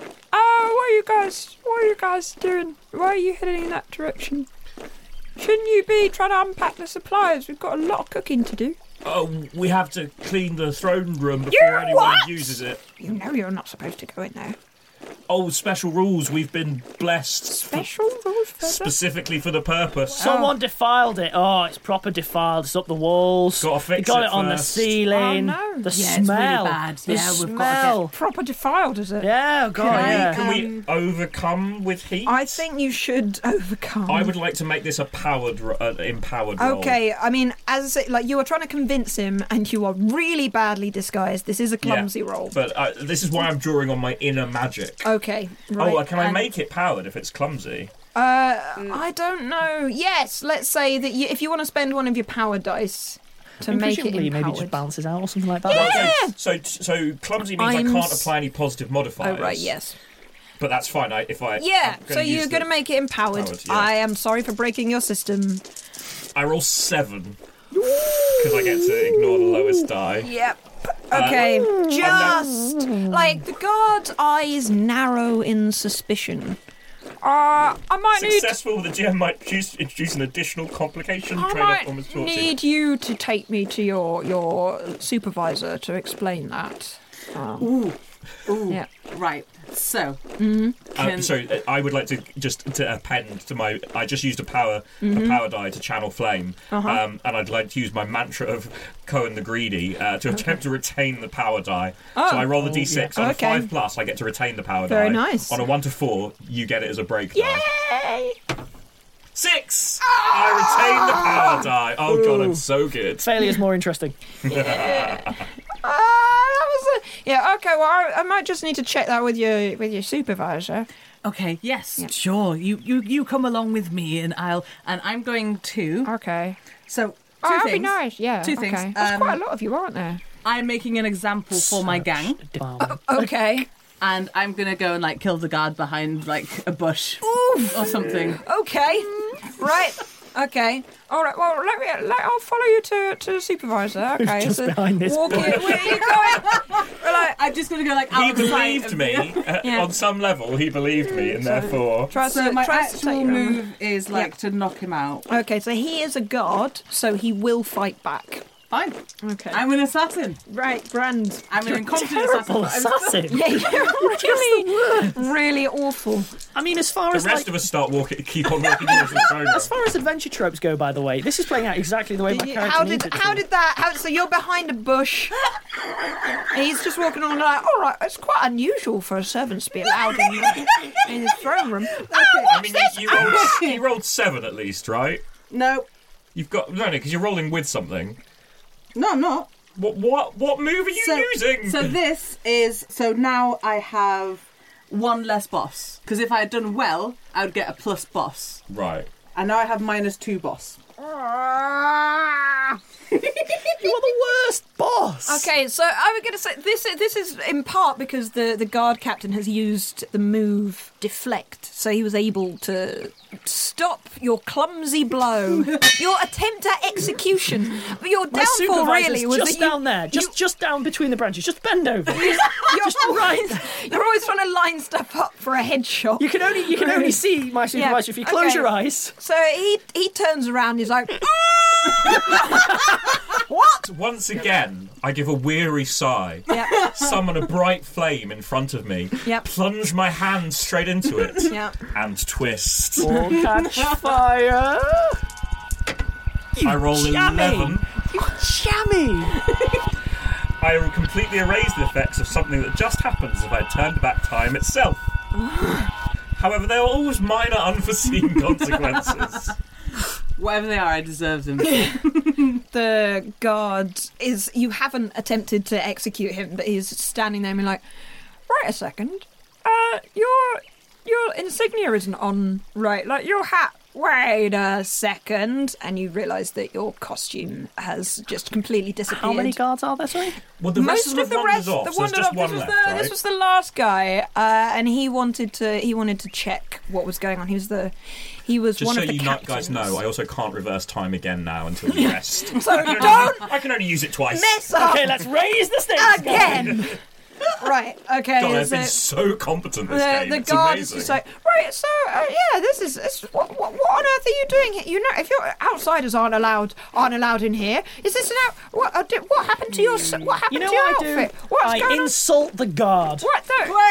Oh, what are you guys? What are you guys doing? Why are you heading in that direction? Shouldn't you be trying to unpack the supplies? We've got a lot of cooking to do." Oh, we have to clean the throne room before You anyone what? uses it. You know you're not supposed to go in there. Oh, special rules. We've been blessed. Special rules for Specifically for the purpose. Someone defiled it. Oh, it's proper defiled. It's up the walls. Gotta fix they got it it on the first. ceiling. Oh, no. The Yeah, it's really smell. bad. The Yeah, we've got to smell. proper defiled, is it? Yeah, God, Can, yeah. we, can we overcome with heat? I think you should overcome. I would like to make this a powered, ro- uh, empowered role. Okay, I mean, as like you are trying to convince him, and you are really badly disguised. This is a clumsy Yeah, roll. But uh, this is why I'm drawing on my inner magic. Okay, right. Oh, uh, can I and- make it powered if it's clumsy? Uh, I don't know. Yes, let's say that you, if you want to spend one of your power dice to And make it presumably empowered. maybe just balances out or something like that. Yeah. So, so clumsy means I'm I can't s- apply any positive modifiers. Oh right, yes. But that's fine. I, if I Yeah. I'm So gonna you're use going to the- make it empowered. empowered, yeah. I am sorry for breaking your system. I roll seven because I get to ignore the lowest die. Yep. Okay, Uh, just like the guard's eyes narrow in suspicion. Uh, I might need. Successful, the G M might choose, introduce an additional complication. I Trade off might on his torture. need you to take me to your your supervisor to explain that. Um, Ooh. Ooh. Yeah. Right. So. Mhm. Uh, Can- so uh, I would like to just to append to my. I just used a power Mhm. a power die to channel flame, Uh-huh. um, and I'd like to use my mantra of Cohen the Greedy uh, to attempt to retain the power die. Oh. So I roll the Oh, d six yeah. on Okay. a five plus. I get to retain the power Very die. nice. On a one to four, you get it as a break die. Yay! Six. I retain the power die. Oh god, I'm so good. Failure's more interesting. Ah, that was a yeah. Okay, well, I, I might just need to check that with your with your supervisor. Okay. Yes. Sure. You you you come along with me, and I'll and I'm going to. Okay. So. Two Oh, that'd be things. nice. Yeah. Two okay. things. There's Um, quite a lot of you, aren't there? I'm making an example for my gang. Okay. And I'm gonna go and like kill the guard behind like a bush or something. Okay. Right. Okay. All right. Well, let me. Let, I'll follow you to to the supervisor. Okay. Just so behind this walk bush. in. Where are you going? We're like, I'm just gonna go like He outside believed of me the- uh, Yeah. on some level. He believed me, and therefore. try So to, my try to take actual your own- move is like to knock him out. Okay, so he is a guard, so he will fight back. Fine. Okay. I'm an assassin. Right, grand. I'm an incompetent Terrible assassin. but I'm- assassin. Yeah, you're really, really awful. I mean, as far The as rest like, of us start walking, keep on walking towards the throne room. as far as adventure tropes go, by the way, this is playing out exactly the way my character How needs did it how to. did that? How, so you're behind a bush. And he's just walking along like, all right, it's quite unusual for a servant to be allowed in, the- in the throne room. Oh, I what's mean, this? you, you, rolled, you rolled seven at least, right? No, You've got no, no, because you're rolling with something. no, I'm not. What what what move are you so, using? So this is so now I have one less boss because if I had done well, I would get a plus boss, right. and now I have minus two boss. You are the worst boss. Okay, so I was going to say this. This is in part because the the guard captain has used the move deflect, so he was able to stop your clumsy blow, your attempt at execution. Your My downfall really was just that you, down there, just you, just down between the branches. Just bend over. You're, just always, you're always trying to line stuff up for a headshot. You can only you can only see my supervisor Yeah, if you close okay. your eyes. So he he turns around. He's like, What? Once again, I give a weary sigh, Yep. summon a bright flame in front of me, Yep. plunge my hand straight into it, Yep. and twist. Or catch fire. You I roll jammy. eleven. You jammy. I completely erase the effects of something that just happens if I turned back time itself. However, there are always minor unforeseen consequences. Whatever they are, I deserve them. the guard is. You haven't attempted to execute him, but he's standing there and being like, "Wait a second, uh, your your insignia isn't on right. Like your hat. Wait a second," and you realise that your costume has just completely disappeared. How many guards are there? Sorry. Well, the rest Most of of them the have rest, wandered off, the so there's wandered just off. one This was left, the right? this was the last guy, uh, and he wanted to he wanted to check what was going on. He was the he was Just one so of the you captains. guys know, I also can't reverse time again now until the rest. So don't I can only use it twice. mess up. Okay, let's raise the stakes again. Right. Okay. God, I've so been so competent this the, game. the It's guard amazing. is just like, right. So uh, yeah, this is this, what, what what on earth are you doing here? You know, if your outsiders aren't allowed aren't allowed in here, is this an out? What uh, did, what happened to your s- what happened You know to your what I outfit? do? What's I going on? insult the guard. What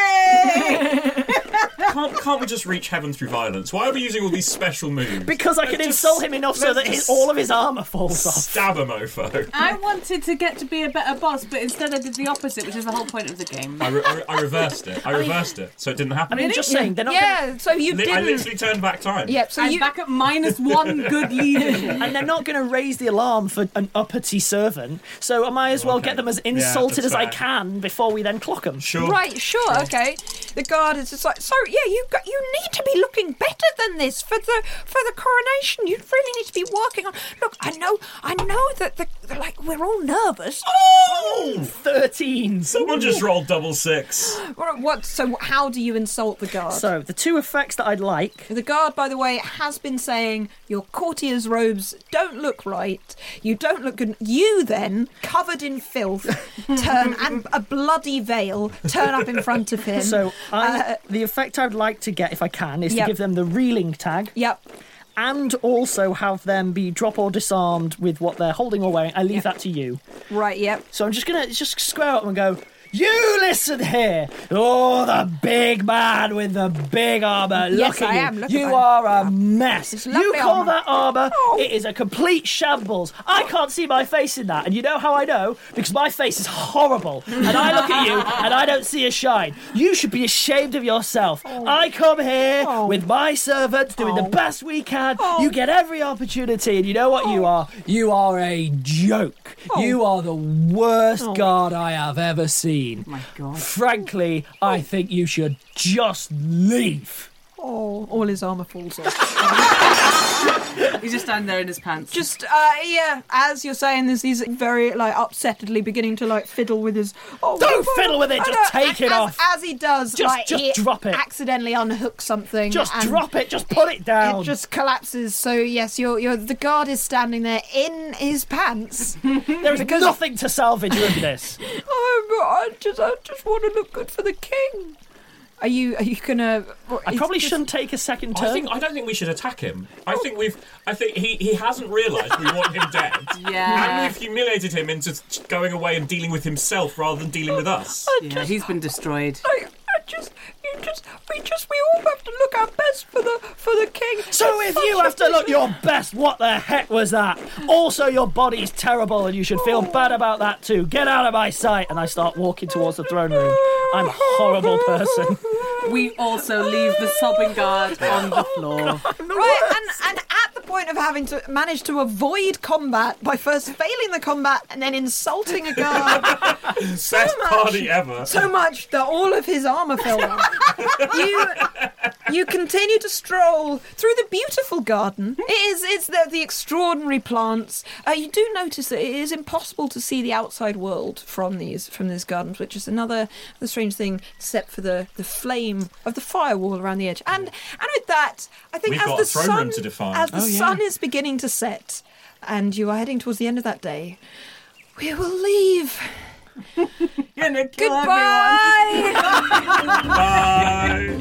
the? can't, can't we just reach heaven through violence? Why are we using all these special moves? Because I Let's can just- insult him enough so let's that his, just all of his armour falls off. Stab a mofo. I wanted to get to be a better boss, but instead I did the opposite, which is the whole point of the game. I, re- I, re- I reversed it. I reversed it, so it didn't happen. I mean, just saying, they're not Yeah. So you Li- didn't. I literally turned back time. Yep. So I'm you. back at minus one good leading. and they're not going to raise the alarm for an uppity servant, so I might as well Okay. get them as Yeah, insulted that's as I fair. can before we then clock them. Sure. Right, sure, okay. The guard is just like, so yeah, you got, you need to be looking better than this for the for the coronation. You really need to be working on. Look, I know, I know that the like we're all nervous. Oh! thirteen. Someone just rolled double six. What? what so how do you insult the guard? So, the two effects that I'd like. The guard, by the way, has been saying your courtier's robes don't look right. You don't look good. You then, covered in filth, turn and a bloody veil, turn up in front of him. So, I, Uh, the effect I'd like to get, if I can, is Yep. to give them the reeling tag. Yep. And also have them be drop or disarmed with what they're holding or wearing. I leave Yep. that to you. Right. Yep. So I'm just going to just square up and go, you listen here. Oh, the big man with the big armour. Yes, Look at I you. am. Look you at are that. a mess. It's You lovely call armour. that armour? Oh. It is a complete shambles. I can't see my face in that. And you know how I know? Because my face is horrible. And I look at you and I don't see a shine. You should be ashamed of yourself. I come here Oh. with my servants doing the Oh. best we can. Oh. You get every opportunity. And you know what you are? You are a joke. Oh. You are the worst Oh. guard I have ever seen. My God. Frankly, I think you should just leave. Oh, all his armour falls off. He's just standing there in his pants. Just, uh, yeah, as you're saying this, he's very, like, upsettedly beginning to, like, fiddle with his... Oh, Don't well, fiddle with it, I just know, take it as, off. As he does, Just- like, just he drop it. accidentally unhooks something. Just and drop it, just put it down. It just collapses. So, yes, you're, you're, the guard is standing there in his pants. There is because- nothing to salvage with this. Oh, but I just, I just want to look good for the king. Are you, are you gonna... I it's probably just- shouldn't take a second turn. I think I don't think we should attack him. I think we've. I think he, he hasn't realised we want him dead. Yeah. And we've humiliated him into going away and dealing with himself rather than dealing with us. Yeah, he's been destroyed. I, I just, you just, we just, we all have to look our best for the, for the king. So if you have to look your best, what the heck was that? Also, your body's terrible and you should feel bad about that too. Get out of my sight. And I start walking towards the throne room. I'm a horrible person. We also leave the sobbing guard on the floor. Right, and, and at the point of having to manage to avoid combat by first failing the combat and then insulting a guard Best party ever. so much that all of his armour fell off. You, You continue to stroll through the beautiful garden. It is it's the, the extraordinary plants. Uh, you do notice that it is impossible to see the outside world from these from these gardens, which is another the strange thing, except for the, the flame of the firewall around the edge. And and with that, I think We've as got the a throne sun room to define. as the Oh, yeah. sun is beginning to set, and you are heading towards the end of that day, we will leave. You're gonna kill Goodbye. Bye.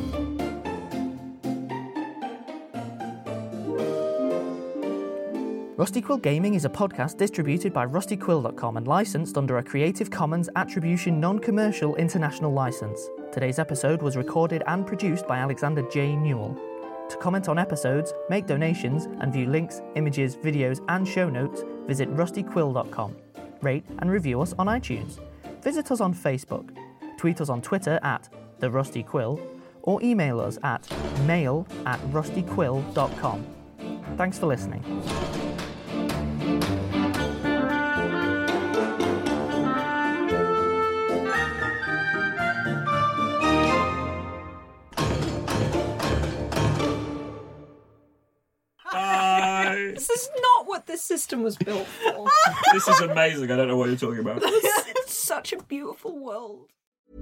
Rusty Quill Gaming is a podcast distributed by rusty quill dot com and licensed under a Creative Commons Attribution Non-Commercial International License. Today's episode was recorded and produced by Alexander J. Newell. To comment on episodes, make donations, and view links, images, videos, and show notes, visit rusty quill dot com. Rate and review us on iTunes. Visit us on Facebook. Tweet us on Twitter at The Rusty Quill, or email us at mail at rusty quill dot com. Thanks for listening. Bye. This is not what this system was built for. This is amazing. I don't know what you're talking about. It's such a beautiful world.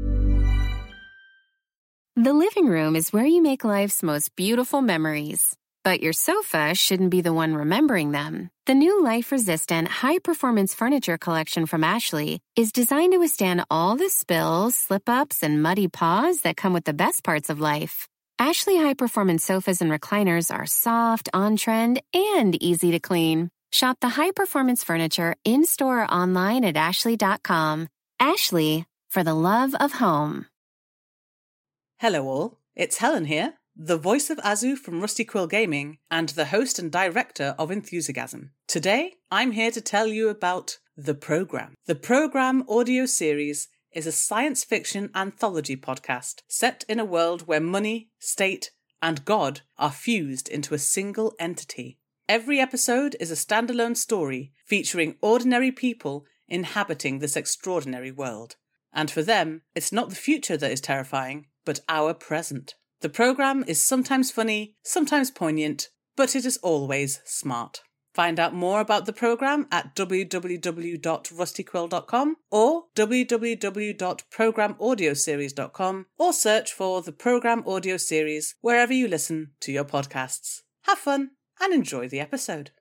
The living room is where you make life's most beautiful memories. But your sofa shouldn't be the one remembering them. The new life-resistant, high-performance furniture collection from Ashley is designed to withstand all the spills, slip-ups, and muddy paws that come with the best parts of life. Ashley high-performance sofas and recliners are soft, on-trend, and easy to clean. Shop the high-performance furniture in-store or online at ashley dot com. Ashley, for the love of home. Hello all, it's Helen here, the voice of Azu from Rusty Quill Gaming and the host and director of Enthusiasm. Today, I'm here to tell you about The Program. The Program audio series is a science fiction anthology podcast set in a world where money, state, and God are fused into a single entity. Every episode is a standalone story featuring ordinary people inhabiting this extraordinary world. And for them, it's not the future that is terrifying, but our present. The program is sometimes funny, sometimes poignant, but it is always smart. Find out more about the program at w w w dot rusty quill dot com or w w w dot program audio series dot com, or search for the Program Audio Series wherever you listen to your podcasts. Have fun and enjoy the episode.